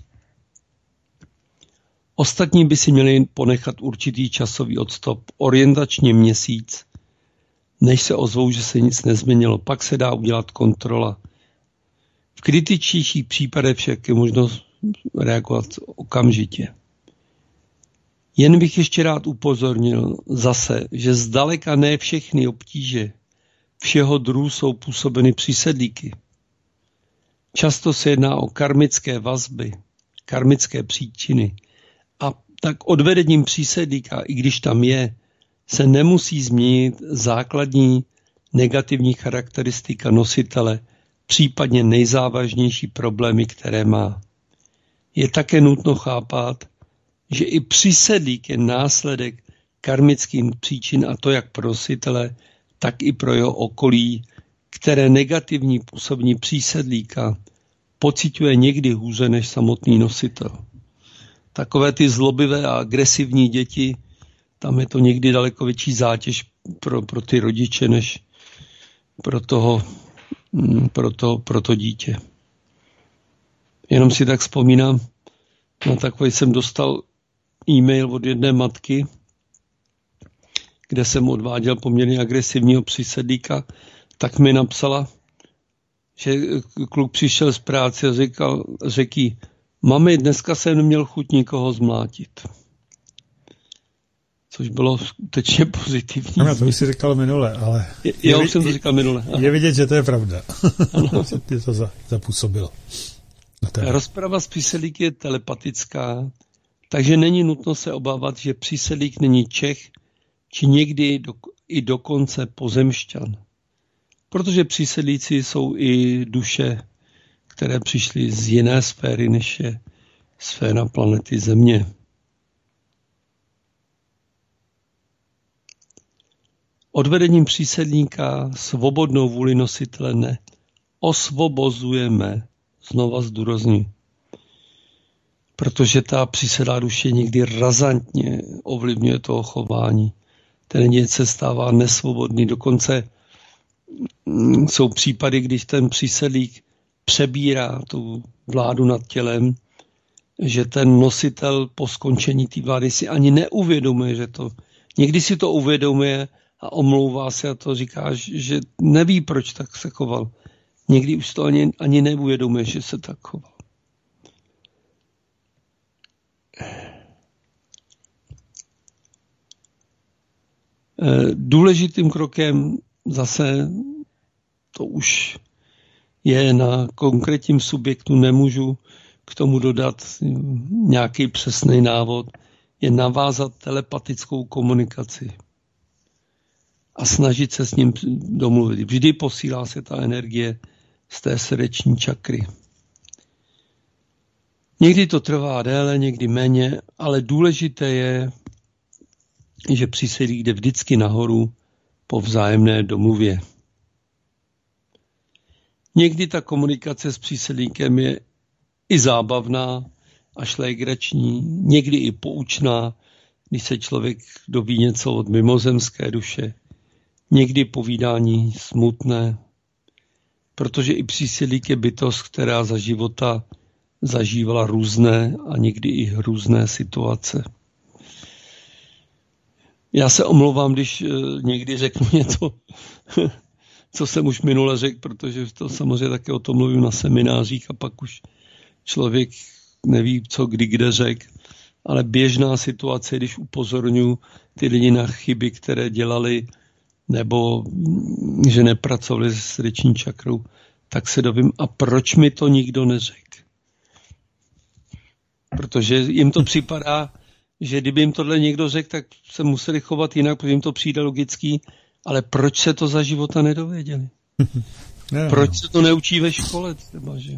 Ostatní by si měli ponechat určitý časový odstup, orientačně měsíc, než se ozvou, že se nic nezměnilo. Pak se dá udělat kontrola. V kritičtějších případech však je možno reagovat okamžitě. Jen bych ještě rád upozornil zase, že zdaleka ne všechny obtíže všeho druhu jsou působeny přísedlíky. Často se jedná o karmické vazby, karmické příčiny, a tak odvedením přísedlíka, i když tam je, se nemusí změnit základní negativní charakteristika nositele, případně nejzávažnější problémy, které má. Je také nutno chápat, že i přísedlík je následek karmických příčin, a to jak pro nositele, tak i pro jeho okolí, které negativní působení přísedlíka pociťuje někdy hůře než samotný nositel. Takové ty zlobivé a agresivní děti, tam je to někdy daleko větší zátěž pro, pro ty rodiče, než pro toho, pro, to, pro to dítě. Jenom si tak vzpomínám, na takový jsem dostal e-mail od jedné matky, kde jsem odváděl poměrně agresivního přísedlíka, tak mi napsala, že kluk přišel z práce a říkal, řekl jí, mami, dneska jsem neměl chuť nikoho zmlátit. Což bylo skutečně pozitivní. Ano, to už jsi říkal minule, ale... Je, já už jsem to říkal minule. Je vidět, že to je pravda. Že ty to zapůsobilo. Rozprava s přísedlíky je telepatická, takže není nutno se obávat, že přísedlík není Čech, či někdy do, i dokonce pozemšťan. Protože přísedlíci jsou i duše, které přišly z jiné sféry, než je sféra planety Země. Odvedením přísedlíka svobodnou vůli nositele ne osvobozujeme, znova zdůrazňuji, protože ta přísedlá duše někdy razantně ovlivňuje toho chování. Ten jedinec se stává nesvobodný, dokonce jsou případy, když ten přísedlík přebírá tu vládu nad tělem, že ten nositel po skončení té vlády si ani neuvědomuje, že to, někdy si to uvědomuje a omlouvá se a to říká, že neví, proč tak se choval. Někdy už to ani, ani neuvědomuje, že se tak choval. Důležitým krokem zase to už je na konkrétním subjektu, nemůžu k tomu dodat nějaký přesný návod, je navázat telepatickou komunikaci a snažit se s ním domluvit. Vždy posílá se ta energie z té srdeční čakry. Někdy to trvá déle, někdy méně, ale důležité je, že přísedlík jde vždycky nahoru po vzájemné domluvě. Někdy ta komunikace s přísedlíkem je i zábavná a šlégrační, někdy i poučná, když se člověk doví něco od mimozemské duše. Někdy povídání smutné, protože i přísedlík je bytost, která za života zažívala různé a někdy i hrůzné situace. Já se omlouvám, když někdy řeknu něco, co jsem už minule řekl, protože to samozřejmě také o tom mluvím na seminářích a pak už člověk neví, co kdy kde řekl. Ale běžná situace, když upozorňuji ty lidi na chyby, které dělali, nebo že nepracovali se srdeční čakrou, tak se dovím, a proč mi to nikdo neřekl? Protože jim to připadá, že kdyby jim tohle někdo řekl, tak se museli chovat jinak, protože jim to přijde logický, ale proč se to za života nedověděli? Proč se to neučí ve škole třeba, že?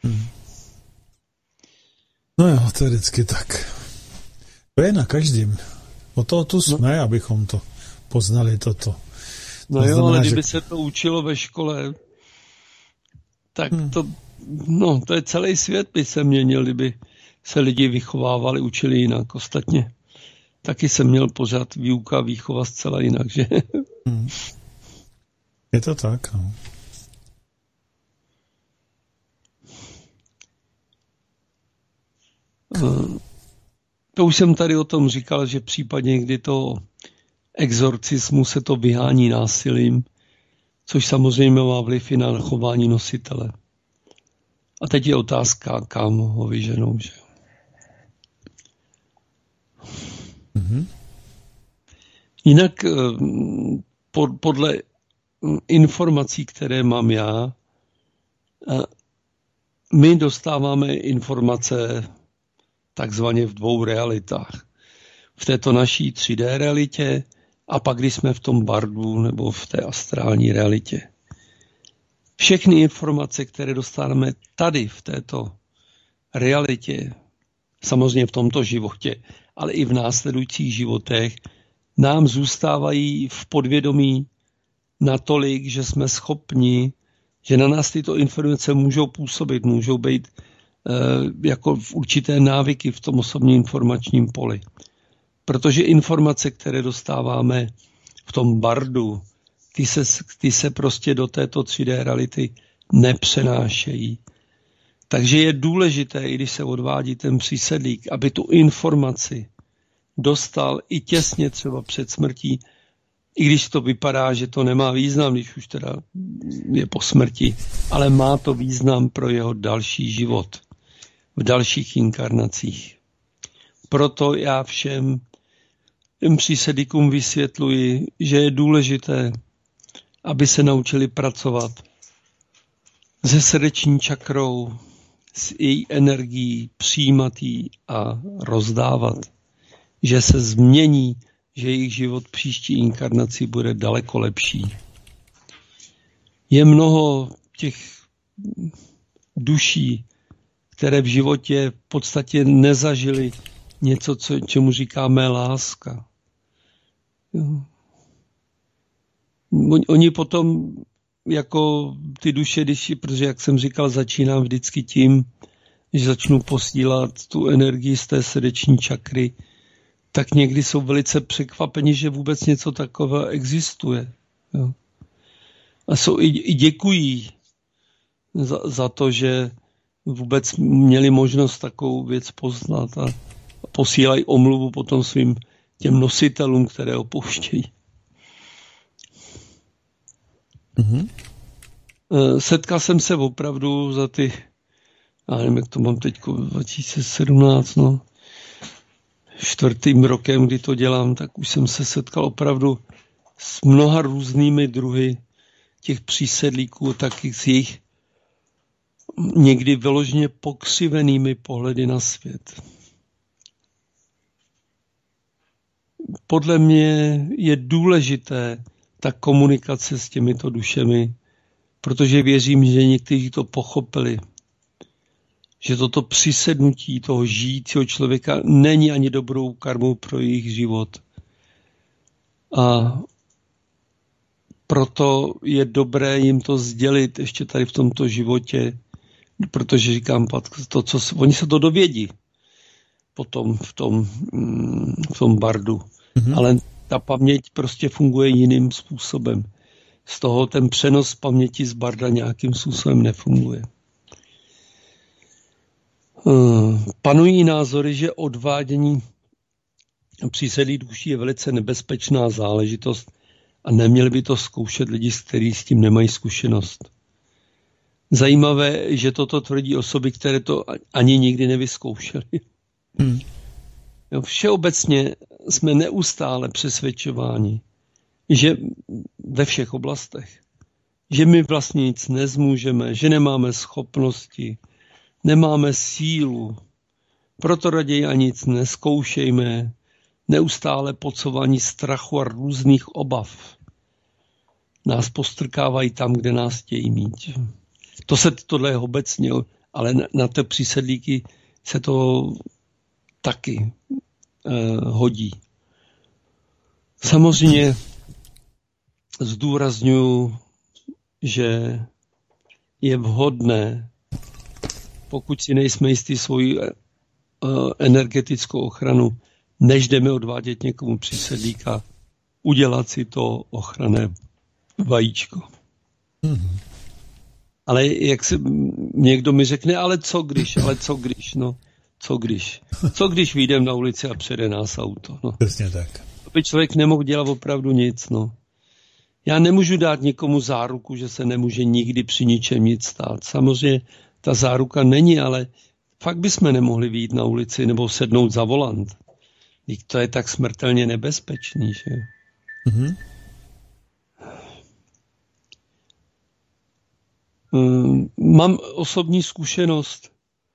No jo, to je vždycky tak. To je na každým. O toho tu jsme, no. Abychom to poznali toto. No to jo, znamená, ale kdyby že... se to učilo ve škole, tak hmm. to, no, to je celý svět by se měnil, kdyby se lidi vychovávali, učili jinak. Ostatně taky jsem měl pořád výuka, výchova zcela jinak, že? Hmm. Je to tak, no. To už jsem tady o tom říkal, že případně, kdy to exorcismu se to vyhání násilím, což samozřejmě má vliv i na chování nositele. A teď je otázka, kam ho vyženou, že? Mm-hmm. Jinak podle informací, které mám já, my dostáváme informace takzvaně v dvou realitách. V této naší tři dé realitě a pak, když jsme v tom bardu nebo v té astrální realitě. Všechny informace, které dostáváme tady v této realitě, samozřejmě v tomto životě, ale i v následujících životech, nám zůstávají v podvědomí natolik, že jsme schopni, že na nás tyto informace můžou působit, můžou být e, jako v určité návyky v tom osobním informačním poli. Protože informace, které dostáváme v tom bardu, ty se, ty se prostě do této tři dé reality nepřenášejí. Takže je důležité, i když se odvádí ten přísedlík, aby tu informaci dostal i těsně třeba před smrtí, i když to vypadá, že to nemá význam, když už teda je po smrti, ale má to význam pro jeho další život v dalších inkarnacích. Proto já všem přísedlíkům vysvětluji, že je důležité, aby se naučili pracovat se srdeční čakrou, s její energií, přijímat ji a rozdávat. Že se změní, že jejich život příští inkarnaci bude daleko lepší. Je mnoho těch duší, které v životě v podstatě nezažili něco, co, čemu říkáme láska. Jo. Oni potom jako ty duše, když, protože jak jsem říkal, začínám vždycky tím, že začnu posílat tu energii z té srdeční čakry, tak někdy jsou velice překvapeni, že vůbec něco takového existuje. Jo. A jsou i, i děkují za, za to, že vůbec měli možnost takovou věc poznat a posílají omluvu potom svým těm nositelům, které opouštějí. Mm-hmm. Setkal jsem se opravdu za ty, já nevím, jak to mám teď, dva tisíce sedmnáct, no, čtvrtým rokem, kdy to dělám, tak už jsem se setkal opravdu s mnoha různými druhy těch přísedlíků, taky s jejich někdy vyloženě pokřivenými pohledy na svět. Podle mě je důležité ta komunikace s těmito dušemi, protože věřím, že někteří to pochopili, že toto přisednutí toho žijícího člověka není ani dobrou karmou pro jejich život. A proto je dobré jim to sdělit ještě tady v tomto životě, protože říkám, to, co, oni se to dovědí potom v tom, v tom bardu. Mm-hmm. Ale ta paměť prostě funguje jiným způsobem. Z toho ten přenos paměti z barda nějakým způsobem nefunguje. Panují názory, že odvádění přísedlých duší je velice nebezpečná záležitost a neměli by to zkoušet lidi, kteří s tím nemají zkušenost. Zajímavé, že toto tvrdí osoby, které to ani nikdy nevyzkoušely. Hmm. Všeobecně jsme neustále přesvědčováni, že ve všech oblastech, že my vlastně nic nezmůžeme, že nemáme schopnosti, nemáme sílu, proto raději ani nic neskoušejme, neustále podsouvání strachu a různých obav nás postrkávají tam, kde nás chtějí mít. To se tohle je obecně, ale na, na ty přísedlíky se to taky eh, hodí. Samozřejmě zdůrazňuji, že je vhodné, pokud si nejsme jistí svoji eh, energetickou ochranu, než jdeme odvádět někomu přísedlíka, udělat si to ochranné vajíčko. Mm-hmm. Ale jak se někdo mi řekne, ale co když, ale co když, no, co když? Co když vyjdeme na ulici a přede nás auto, no. Přesně tak. Aby člověk nemohl dělat opravdu nic, no. Já nemůžu dát někomu záruku, že se nemůže nikdy při ničem nic stát. Samozřejmě ta záruka není, ale fakt bychom nemohli vyjít na ulici nebo sednout za volant. To je tak smrtelně nebezpečný, že? Mm-hmm. Mám osobní zkušenost,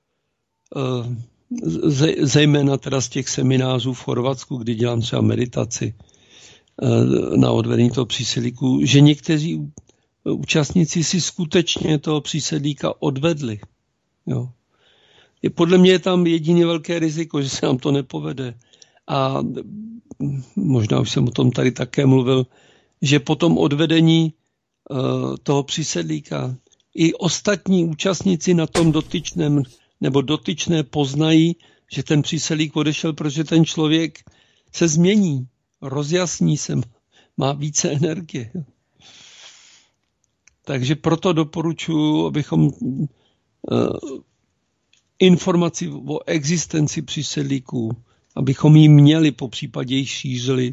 zejména teda z těch seminářů v Chorvatsku, kdy dělám třeba meditaci na odvedení toho přísedlíku, že někteří účastníci si skutečně toho přísedlíka odvedli. Jo. Podle mě je tam jediné velké riziko, že se nám to nepovede. A možná už jsem o tom tady také mluvil, že po tom odvedení uh, toho přísedlíka i ostatní účastníci na tom dotyčném nebo dotyčné poznají, že ten přísedlík odešel, protože ten člověk se změní, rozjasní se, má více energie. Takže proto doporučuji, abychom uh, informaci o existenci přísedlíků, abychom ji měli, po případě ji šířili.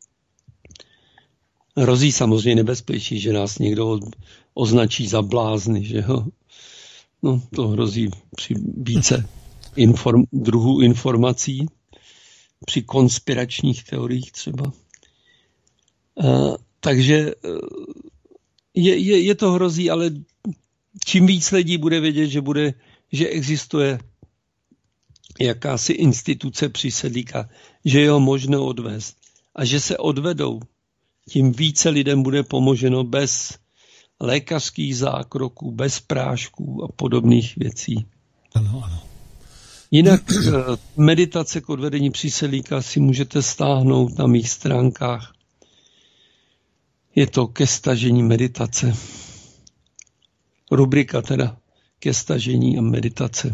Hrozí samozřejmě nebezpečí, že nás někdo označí za blázny, že jo? No, to hrozí při více inform, druhů informací, při konspiračních teoriích třeba. Uh, takže je, je, je to hrozí, ale čím víc lidí bude vědět, že, bude, že existuje jakási instituce přísedlíka, že je ho možno odvést a že se odvedou, tím více lidem bude pomoženo bez lékařských zákroků, bez prášků a podobných věcí. Ano, ano. Jinak meditace k odvedení přísedlíka si můžete stáhnout na mých stránkách. Je to ke stažení meditace. Rubrika teda ke stažení a meditace.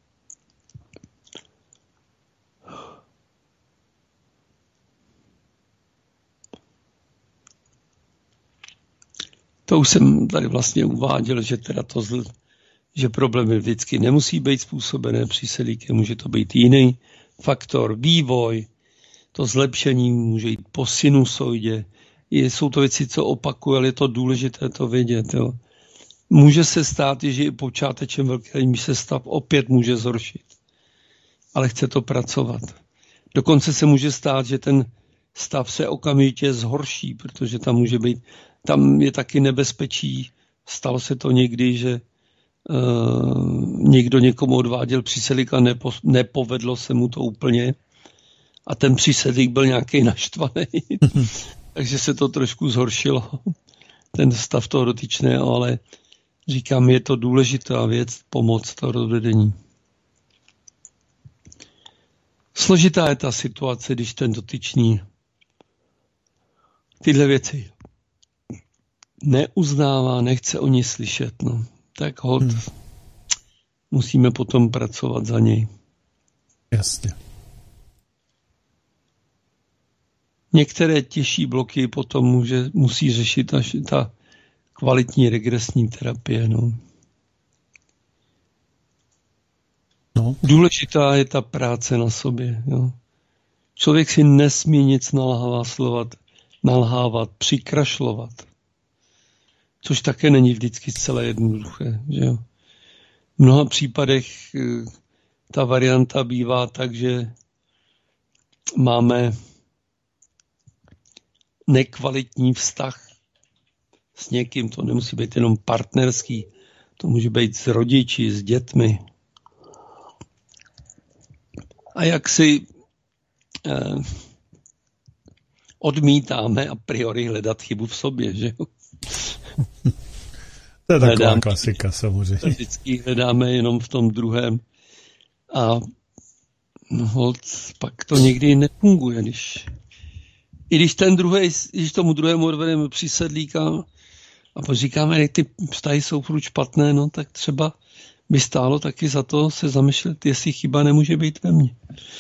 To už jsem tady vlastně uváděl, že teda to zl, že problémy vždycky nemusí být způsobené přísedlíkem, může to být jiný faktor, vývoj, to zlepšení může jít po sinusoidě. Jsou to věci, co opakuju, ale je to důležité to vědět. Jo. Může se stát, že i počátečem velký se stav opět může zhoršit, ale chce to pracovat. Dokonce se může stát, že ten stav se okamžitě zhorší, protože tam může být, tam je taky nebezpečí. Stalo se to někdy, že uh, někdo někomu odváděl přísedlík a nepo, nepovedlo se mu to úplně a ten přísedlík byl nějaký naštvaný. Takže se to trošku zhoršilo, ten stav toho dotyčného, ale říkám, je to důležitá věc, pomoc to rozvedení. Složitá je ta situace, když ten dotyčný tyhle věci neuznává, nechce o ní slyšet. No. Tak hod, hmm. musíme potom pracovat za něj. Jasně. Některé těžší bloky potom může, musí řešit až ta kvalitní regresní terapie. No. No. Důležitá je ta práce na sobě. Jo. Člověk si nesmí nic nalhávat, slovat, nalhávat, přikrašlovat. Což také není vždycky zcela jednoduché. Že jo. V mnoha případech ta varianta bývá tak, že máme nekvalitní vztah s někým, to nemusí být jenom partnerský, to může být s rodiči, s dětmi. A jak si eh, odmítáme a priori hledat chybu v sobě, že jo? To je taková hledáme, klasika samozřejmě. Vždycky hledáme jenom v tom druhém a no, hold, pak to někdy nefunguje, když I když ten druhý, když tomu druhému odvedeme přísedlíka a pak říkáme, že ty vztahy jsou furt špatné, no tak třeba by stálo taky za to se zamýšlet, jestli chyba nemůže být ve mně.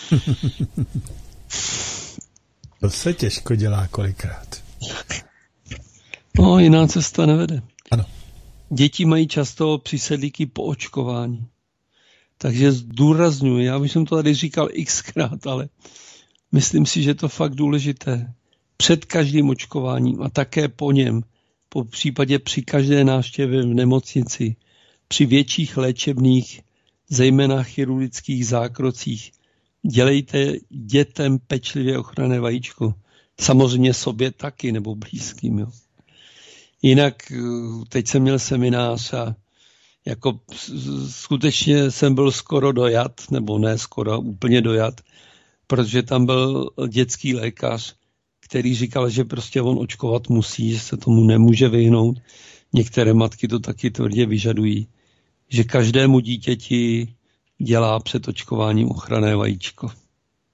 To se těžko dělá kolikrát. No, jiná cesta nevede. Ano. Děti mají často přísedlíky po očkování. Takže zdůrazňuji, já už jsem to tady říkal xkrát, ale myslím si, že je to fakt důležité. Před každým očkováním a také po něm, po případě při každé návštěvě v nemocnici, při větších léčebných, zejména chirurgických zákrocích, dělejte dětem pečlivě ochranné vajíčko. Samozřejmě sobě taky, nebo blízkým. Jo. Jinak teď jsem měl seminář a jako skutečně jsem byl skoro dojat, nebo ne skoro, úplně dojat, protože tam byl dětský lékař, který říkal, že prostě on očkovat musí, že se tomu nemůže vyhnout. Některé matky to taky tvrdě vyžadují, že každému dítěti dělá před očkováním ochranné vajíčko.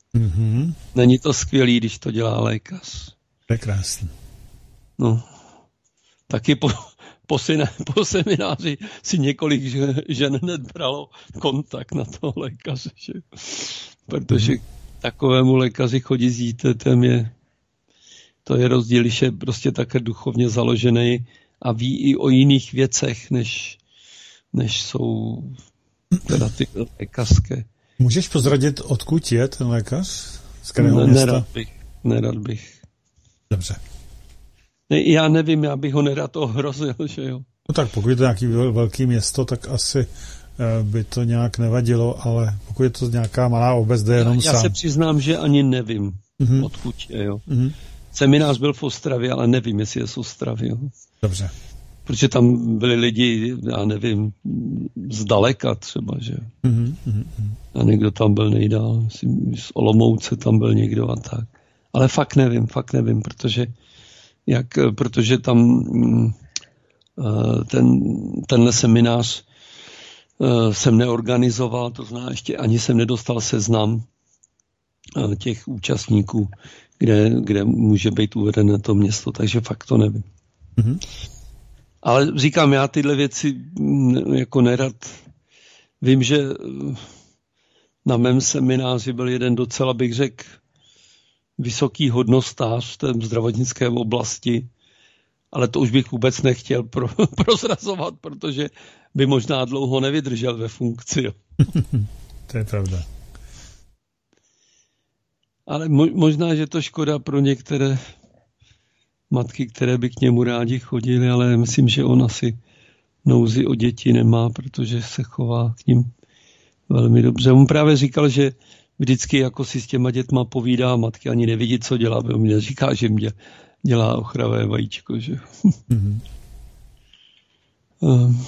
Mm-hmm. Není to skvělý, když to dělá lékař. To je krásný. No, taky po, po, syne, po semináři si několik žen nebralo kontakt na toho lékaře, že? Protože mm-hmm. takovému lékaři chodí s dítětem je, to je rozdíl, když je prostě také duchovně založený a ví i o jiných věcech, než, než jsou teda ty lékařské. Můžeš prozradit, odkud je ten lékař? Z kterého ne, města? Nerad bych, nerad bych. Dobře. Ne, já nevím, já bych ho nerad ohrozil, že jo. No tak pokud je to nějaký velký město, tak asi by to nějak nevadilo, ale pokud je to nějaká malá obec, kde jenom já, sám. Já se přiznám, že ani nevím, mm-hmm. odkud je, jo. Mm-hmm. Seminář byl v Ostravě, ale nevím, jestli je z Ostravy, jo. Dobře. Protože tam byli lidi, já nevím, zdaleka třeba, že jo. Mm-hmm. A někdo tam byl nejdál, z Olomouce tam byl někdo a tak. Ale fakt nevím, fakt nevím, protože, jak, protože tam ten, tenhle seminář jsem neorganizoval, to znamená, ještě ani jsem nedostal seznam těch účastníků, kde, kde může být uvedené to město, takže fakt to nevím. Mm-hmm. Ale říkám, já tyhle věci jako nerad. Vím, že na mém semináři byl jeden docela, bych řekl, vysoký hodnostář v té zdravotnické oblasti, ale to už bych vůbec nechtěl pro, prozrazovat, protože by možná dlouho nevydržel ve funkci. To je pravda. Ale mo, možná, že to škoda pro některé matky, které by k němu rádi chodily, ale myslím, že on asi nouzi o děti nemá, protože se chová k ním velmi dobře. On právě říkal, že vždycky jako si s těma dětma povídá, matky ani nevidí, co dělá, on mi neříká, že mě dělá ochravé vajíčko, že? Mm-hmm. um,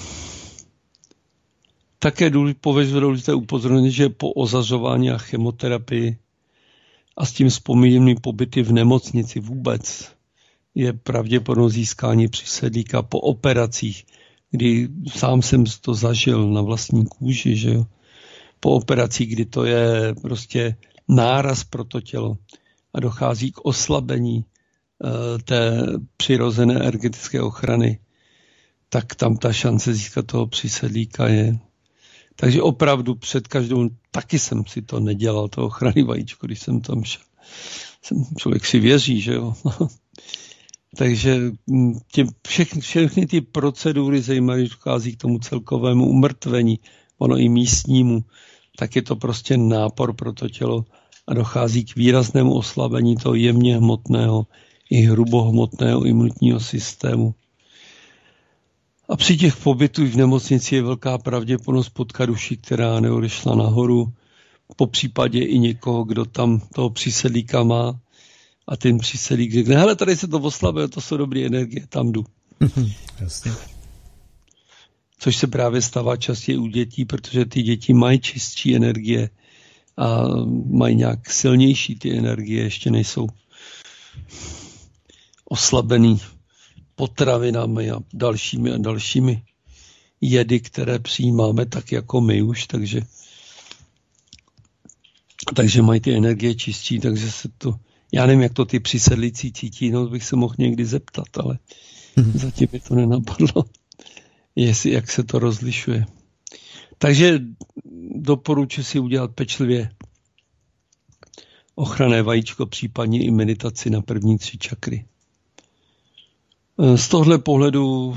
také považuji důležité upozornit, že po ozařování a chemoterapii a s tím vzpomínenými pobyty v nemocnici vůbec je pravděpodobnost získání přisedlíka po operacích, kdy sám jsem to zažil na vlastní kůži, že jo? Po operacích, kdy to je prostě náraz pro to tělo a dochází k oslabení uh, té přirozené energetické ochrany, tak tam ta šance získat toho přisedlíka je. Takže opravdu před každou, taky jsem si to nedělal, to ochrany vajíčko, když jsem tam šel. Jsem, člověk si věří, že jo. Takže tě, všechny, všechny ty procedury, zejména když dochází k tomu celkovému umrtvení, ono i místnímu, tak je to prostě nápor pro to tělo a dochází k výraznému oslabení toho jemně hmotného i hrubohmotného imunitního systému. A při těch pobytech v nemocnici je velká pravděpodobnost potkat duši, která neodešla nahoru, po případě i někoho, kdo tam toho přísedlíka má a ten přísedlík řekne, hele, tady se to oslabuje, to jsou dobré energie, tam jdu. Jasně. Což se právě stává častěji u dětí, protože ty děti mají čistší energie a mají nějak silnější ty energie, ještě nejsou oslabený potravinami a dalšími a dalšími jedy, které přijímáme tak jako my už, takže, takže mají ty energie čistší, takže se to, já nevím, jak to ty přisedlící cítí, no bych se mohl někdy zeptat, ale hmm. zatím mi to nenapadlo, jestli, jak se to rozlišuje. Takže doporučuji si udělat pečlivě ochranné vajíčko, případně i meditaci na první tři čakry. Z tohle pohledu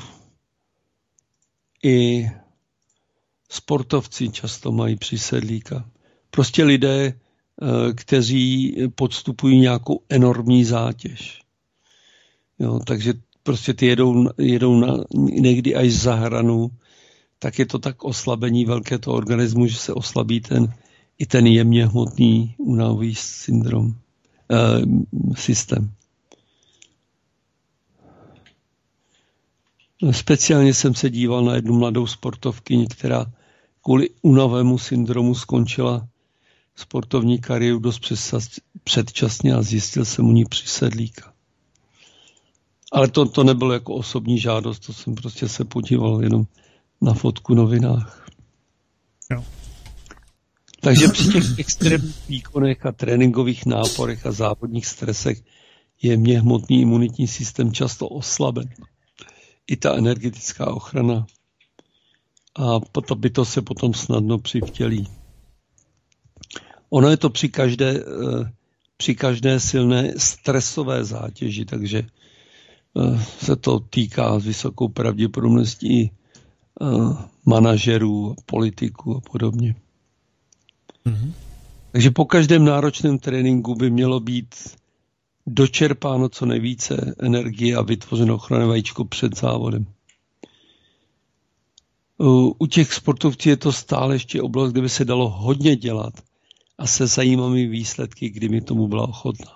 i sportovci často mají přisedlíka. Prostě lidé, kteří podstupují nějakou enormní zátěž. Jo, takže prostě ty jedou, jedou na, někdy až za hranu, tak je to tak oslabení velké toho organismu, že se oslabí ten, i ten jemně hmotný únavový syndrom, eh, systém. Speciálně jsem se díval na jednu mladou sportovkyni, která kvůli únavému syndromu skončila sportovní kariéru dost předčasně a zjistil jsem u ní přisedlíka. Ale to, to nebylo jako osobní žádost, to jsem prostě se podíval jenom na fotku v novinách. Jo. Takže při těch extrémních výkonech a tréninkových náporech a závodních stresech je mě hmotný imunitní systém často oslaben. I ta energetická ochrana. A to by to se potom snadno přivtělí. Ono je to při každé, při každé silné stresové zátěži, takže se to týká s vysokou pravděpodobností i manažerů, politiků a podobně. Mm-hmm. Takže po každém náročném tréninku by mělo být dočerpáno co nejvíce energie a vytvořeno ochranné vajíčko před závodem. U těch sportovců je to stále ještě oblast, kde by se dalo hodně dělat a se zajímavými výsledky, kdyby tomu byla ochotná.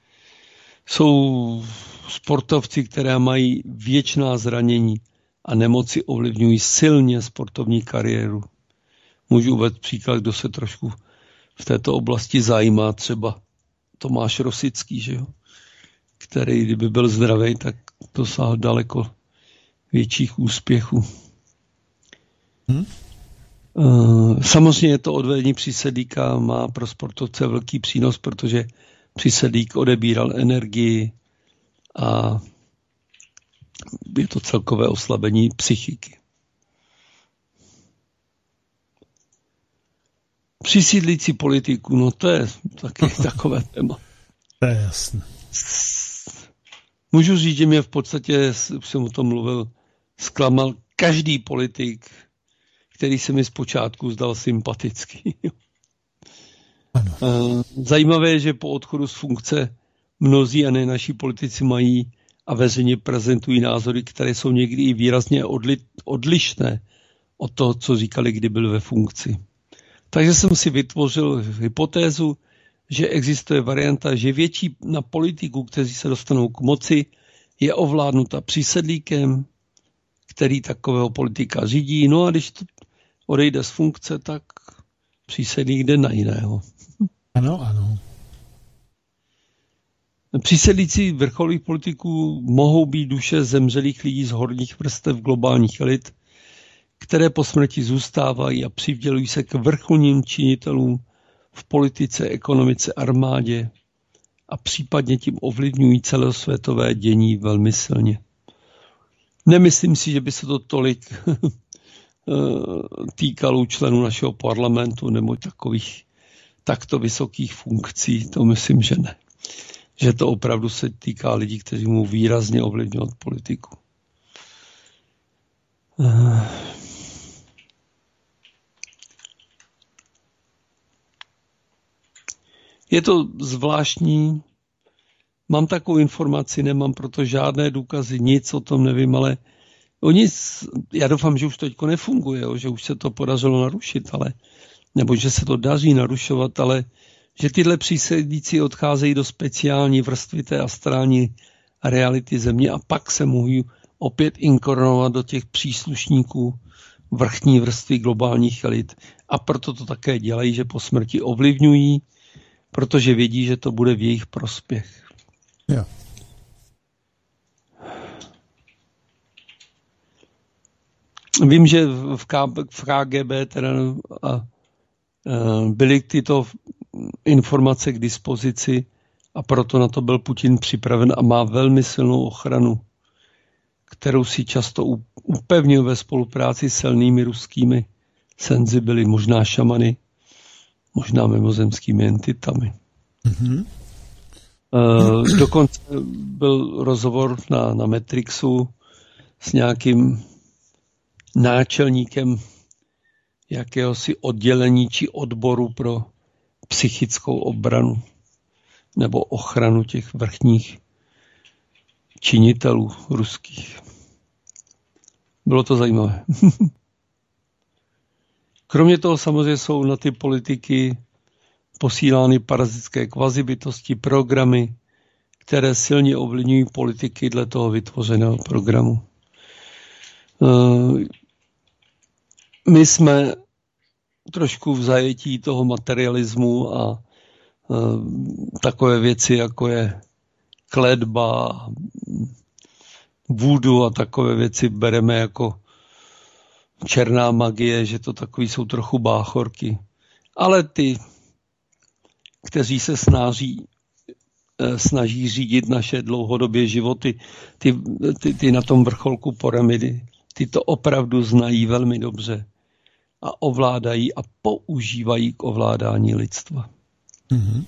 Jsou sportovci, které mají věčná zranění a nemoci ovlivňují silně sportovní kariéru. Můžu uvést příklad, kdo se trošku v této oblasti zajímá, třeba Tomáš Rosický, že jo? Který, kdyby byl zdravý, tak dosáhl daleko větších úspěchů. Hmm? Samozřejmě to odvedení přísedlíka má pro sportovce velký přínos, protože přísedlík odebíral energii a je to celkové oslabení psychiky. Přisídlící politiku, no to je taky takové téma. To je jasné. Můžu říct, že mě v podstatě, už jsem o tom mluvil, zklamal každý politik, který se mi zpočátku zdal sympatický. Ano. Zajímavé je, že po odchodu z funkce mnozí a ne naši politici mají a veřejně prezentují názory, které jsou někdy i výrazně odli, odlišné od toho, co říkali, kdy byl ve funkci. Takže jsem si vytvořil hypotézu, že existuje varianta, že většina politiků, kteří se dostanou k moci, je ovládnuta přísedlíkem, který takového politika řídí. No a když to odejde z funkce, tak přísedlík jde na jiného. Ano, ano. Přísedlíci vrcholových politiků mohou být duše zemřelých lidí z horních vrstev globálních elit, které po smrti zůstávají a přivdělují se k vrcholným činitelům v politice, ekonomice, armádě a případně tím ovlivňují celosvětové dění velmi silně. Nemyslím si, že by se to tolik týkalo členů našeho parlamentu nebo takových takto vysokých funkcí, to myslím, že ne. Že to opravdu se týká lidí, kteří mu výrazně ovlivňují politiku. Je to zvláštní, mám takovou informaci, nemám proto žádné důkazy, nic o tom nevím, ale oni, já doufám, že už to teďko nefunguje, jo, že už se to podařilo narušit, ale, nebo že se to daří narušovat, ale že tyhle přísedlíci odcházejí do speciální vrstvy té astrální reality země a pak se mohou opět inkorporovat do těch příslušníků vrchní vrstvy globálních elit. A proto to také dělají, že po smrti ovlivňují, protože vědí, že to bude v jejich prospěch. Jo. Vím, že v, K, v K G B teda, a, a, byly tyto informace k dispozici a proto na to byl Putin připraven a má velmi silnou ochranu, kterou si často upevnil ve spolupráci s silnými ruskými senzibily, možná šamany, možná mimozemskými entitami. Mm-hmm. E, dokonce byl rozhovor na, na Matrixu s nějakým náčelníkem jakéhosi oddělení či odboru pro psychickou obranu nebo ochranu těch vrchních činitelů ruských. Bylo to zajímavé. Kromě toho samozřejmě jsou na ty politiky posílány parazitské kvazibytosti, programy, které silně ovlivňují politiky dle toho vytvořeného programu. My jsme trošku v zajetí toho materialismu a takové věci, jako je kletba, vůdu a takové věci bereme jako černá magie, že to takový jsou trochu báchorky. Ale ty, kteří se snaží, snaží řídit naše dlouhodobě životy, ty, ty, ty na tom vrcholku pyramidy, ty to opravdu znají velmi dobře a ovládají a používají k ovládání lidstva. Mm-hmm.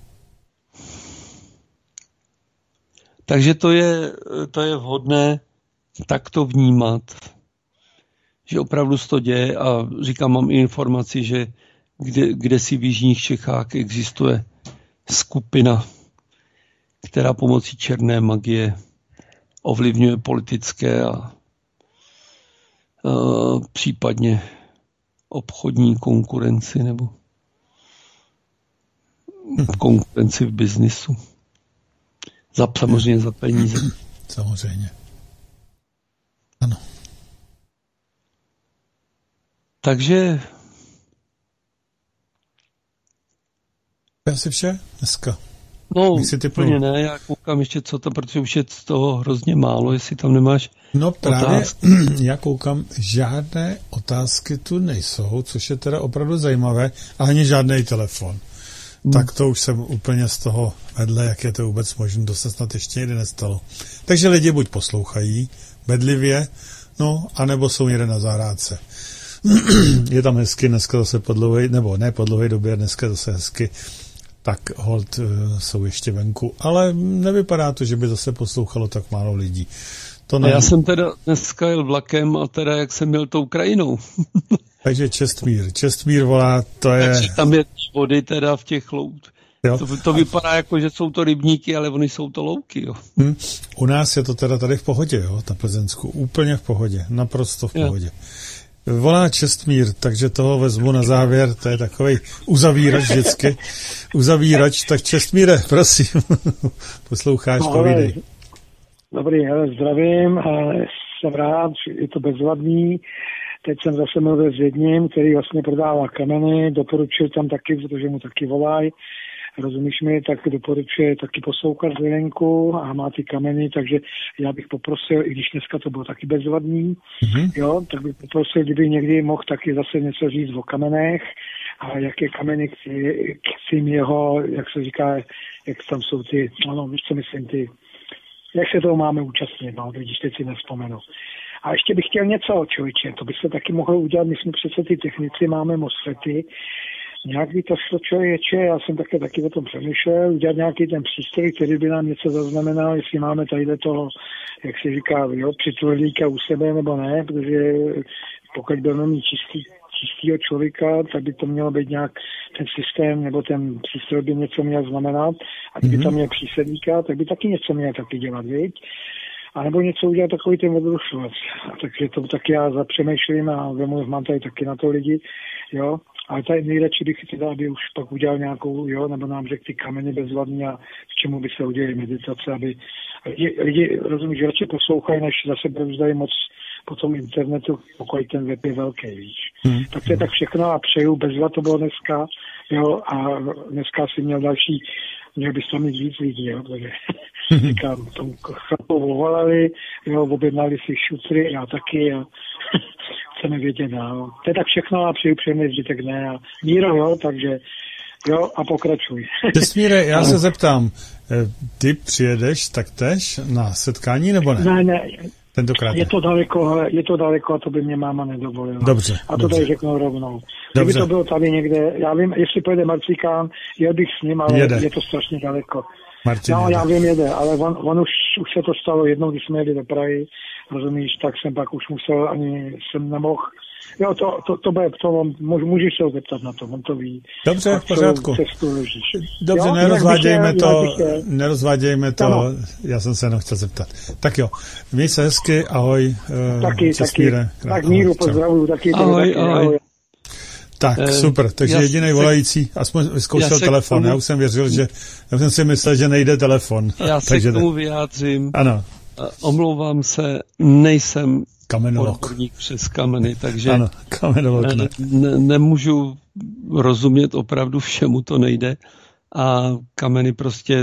Takže to je, to je vhodné takto vnímat, že opravdu se to děje a říkám, mám informaci, že kde, kde si v jižních Čechách existuje skupina, která pomocí černé magie ovlivňuje politické a, a případně obchodní konkurenci nebo konkurenci v biznisu. Za, samozřejmě za peníze. Samozřejmě. Ano. Takže to je asi vše dneska. No, úplně ne, já koukám ještě co to, protože už je z toho hrozně málo, jestli tam nemáš No právě, otázky. Já koukám, žádné otázky tu nejsou, což je teda opravdu zajímavé, a ani žádný telefon. Hmm. Tak to už jsem úplně z toho vedle, jak je to vůbec možné, to se snad ještě někdy nestalo. Takže lidi buď poslouchají bedlivě, no, anebo jsou někde na zahrádce. Je tam hezky, dneska zase po dlouhé, nebo ne po dlouhé době, dneska zase hezky, tak hold uh, jsou ještě venku, ale nevypadá to, že by zase poslouchalo tak málo lidí. To ne... Já jsem teda dneska jel vlakem a teda jak jsem měl tou krajinou. Takže Čestmír, Čestmír volá, to je... Takže tam je vody teda v těch lout. To, to vypadá jako, že jsou to rybníky, ale oni jsou to louky, jo. Hmm. U nás je to teda tady v pohodě, jo, na Plzeňsku, úplně v pohodě, naprosto v pohodě. Jo. Volá Čestmír, takže toho vezmu na závěr, to je takovej uzavírač vždycky. Uzavírač, tak Čestmíre, prosím, posloucháš, no, povídej. Dobrý, hele, zdravím, jsem rád, je to bezvadný. Teď jsem zase mluvil s jedním, který vlastně prodává kameny, doporučil tam taky, protože mu taky volají, rozumíš mi, tak doporučuje taky poslouchat zvenku a má ty kameny, takže já bych poprosil, i když dneska to bylo taky bezvadný, mm-hmm. jo, tak bych poprosil, kdyby někdy mohl taky zase něco říct o kamenech a jaké kameny k tím jeho, jak se říká, jak tam jsou ty, no, víš co myslím, ty, jak se toho máme účastnit, no, když teď si nevzpomenu. A ještě bych chtěl něco, člověče, to by se taky mohlo udělat, my jsme přece ty technici, máme MOSFETy, nějak by to šlo, člověče, já jsem také taky o tom přemýšlel, udělat nějaký ten přístroj, který by nám něco zaznamenal, jestli máme tady toho, jak se říká, jo, přitvrdlíka u sebe nebo ne, protože pokud budeme mít čistý, čistýho člověka, tak by to mělo být nějak ten systém, nebo ten přístroj by něco měl znamenat, a kdyby mm-hmm. tam měl přísedlíka, tak by taky něco měl taky dělat, viď? A nebo něco udělat takový ten odrušovac. Takže to taky já zapřemýšlím a vemu, mám tady taky na to lidi, jo. Ale tady nejradši bych teda, aby už pak udělal nějakou, jo, nebo nám řekl ty kameny bezvadný a k čemu by se udělali meditace, aby lidi, lidi rozumí, že radši poslouchají, než zase bruzdají moc po tom internetu, pokud ten web je velký, víš. Hmm. Tak to je tak všechno a přeju, bezva to bylo dneska, jo, a dneska si měl další, měl bys tam mít víc lidí, jo, protože říkám, tomu chlapu volali, jo, objednali si šutry, já taky a chceme vědět, no. To je tak všechno a přeju příjemný zbytek dne a míro, jo, takže jo, a pokračuj. Čestmíre, já se zeptám, ty přijedeš taktéž na setkání, nebo ne? Ne, ne. Tentokrát je to daleko, je to daleko a to by mě máma nedovolila. Dobře. A to dobře. tady řeknu rovnou. Kdyby to bylo tady někde, já vím, jestli pojede Marcikán, jel bych s ním, ale jede. Je to strašně daleko. Martin no, jede. Já vím, jede, ale on, on už, už se to stalo jednou, když jsme jeli do Prahy, rozumíš, tak jsem pak už musel, ani jsem nemohl. Jo, to, to, to bude, to můžeš se ho zeptat na to, on to ví. Dobře, v pořádku. Dobře, jo, nerozvádějme bych, to, bych, nerozvádějme to, ano. Já jsem se jenom chtěl zeptat. Tak jo, měj se hezky, ahoj. Taky, taky, tak míru, pozdravuju, taky. Ahoj, taky, ahoj. ahoj. Tak, eh, super, takže jediný volající, aspoň vyzkoušel telefon, tomu, já už jsem věřil, že, já jsem si myslel, že nejde telefon. Já se takže k tomu vyjádřím. Ano. Omlouvám se, nejsem kamenolog. odborník přes kameny, takže ano, kamenolog, ne. Ne, ne, nemůžu rozumět opravdu všemu, to nejde a kameny prostě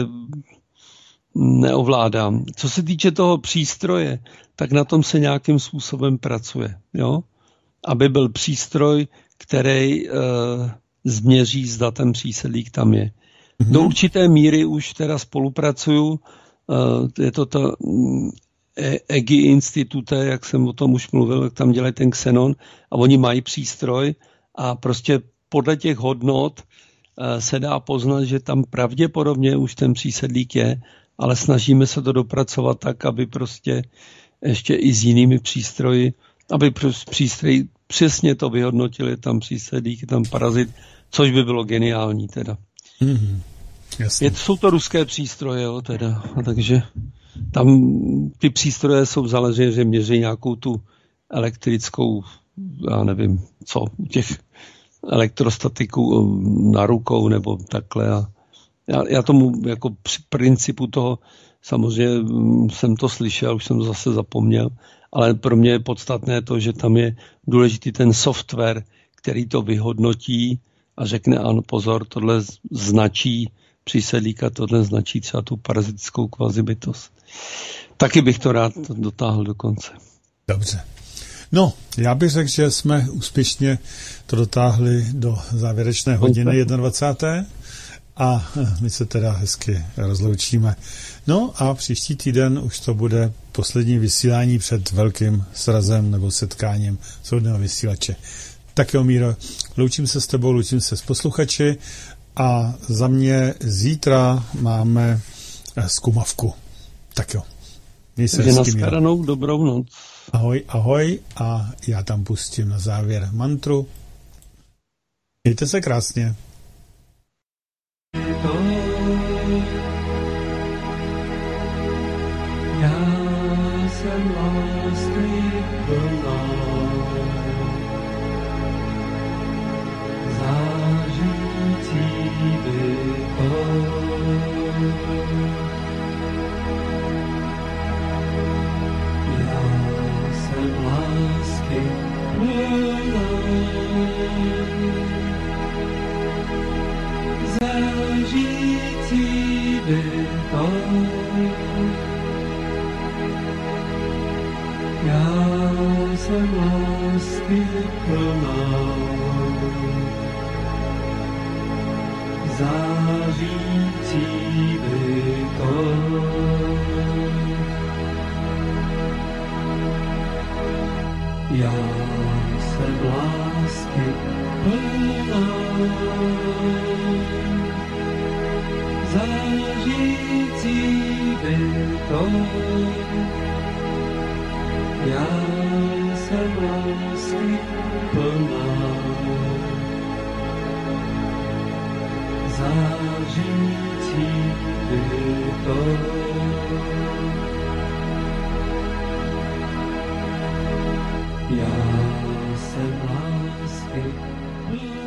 neovládám. Co se týče toho přístroje, tak na tom se nějakým způsobem pracuje, jo? Aby byl přístroj, který uh, změří, zda ten přísedlík tam je. Mm-hmm. Do určité míry už teda spolupracuju, je to to E G I institute, jak jsem o tom už mluvil, jak tam dělají ten xenon a oni mají přístroj a prostě podle těch hodnot se dá poznat, že tam pravděpodobně už ten přísedlík je, ale snažíme se to dopracovat tak, aby prostě ještě i s jinými přístroji, aby přístroj přesně to vyhodnotili, tam přísedlík, je tam parazit, což by bylo geniální teda. Mm-hmm. Je, jsou to ruské přístroje, jo, teda, takže tam ty přístroje jsou založené, že měří nějakou tu elektrickou, já nevím co, u těch elektrostatiků na rukou nebo takhle. A já, já tomu jako při principu toho samozřejmě jsem to slyšel, už jsem to zase zapomněl, ale pro mě je podstatné to, že tam je důležitý ten software, který to vyhodnotí a řekne, ano, pozor, tohle značí přísedlíka, tohle značí třeba tu parazitickou kvazibytost. Taky bych to rád dotáhl do konce. Dobře. No, já bych řekl, že jsme úspěšně to dotáhli do závěrečné hodiny dvacáté a my se teda hezky rozloučíme. No a příští týden už to bude poslední vysílání před velkým srazem nebo setkáním svobodného vysílače. Tak jo, Míro, loučím se s tebou, loučím se s posluchači a za mě zítra máme zkumavku. Tak jo. Měj se hezky, Míro. Nashledanou, dobrou noc. Ahoj, ahoj a já tam pustím na závěr mantru. Mějte se krásně. Já jsem lásky plná, zářící bytost. Já jsem lásky plná, zářící bytost. Já jsem lásky plná, zářící bytost. Já jsem lásky plná, zářící bytost. Já jsem lásky plná, zářící bytost. Já jsem lásky plná.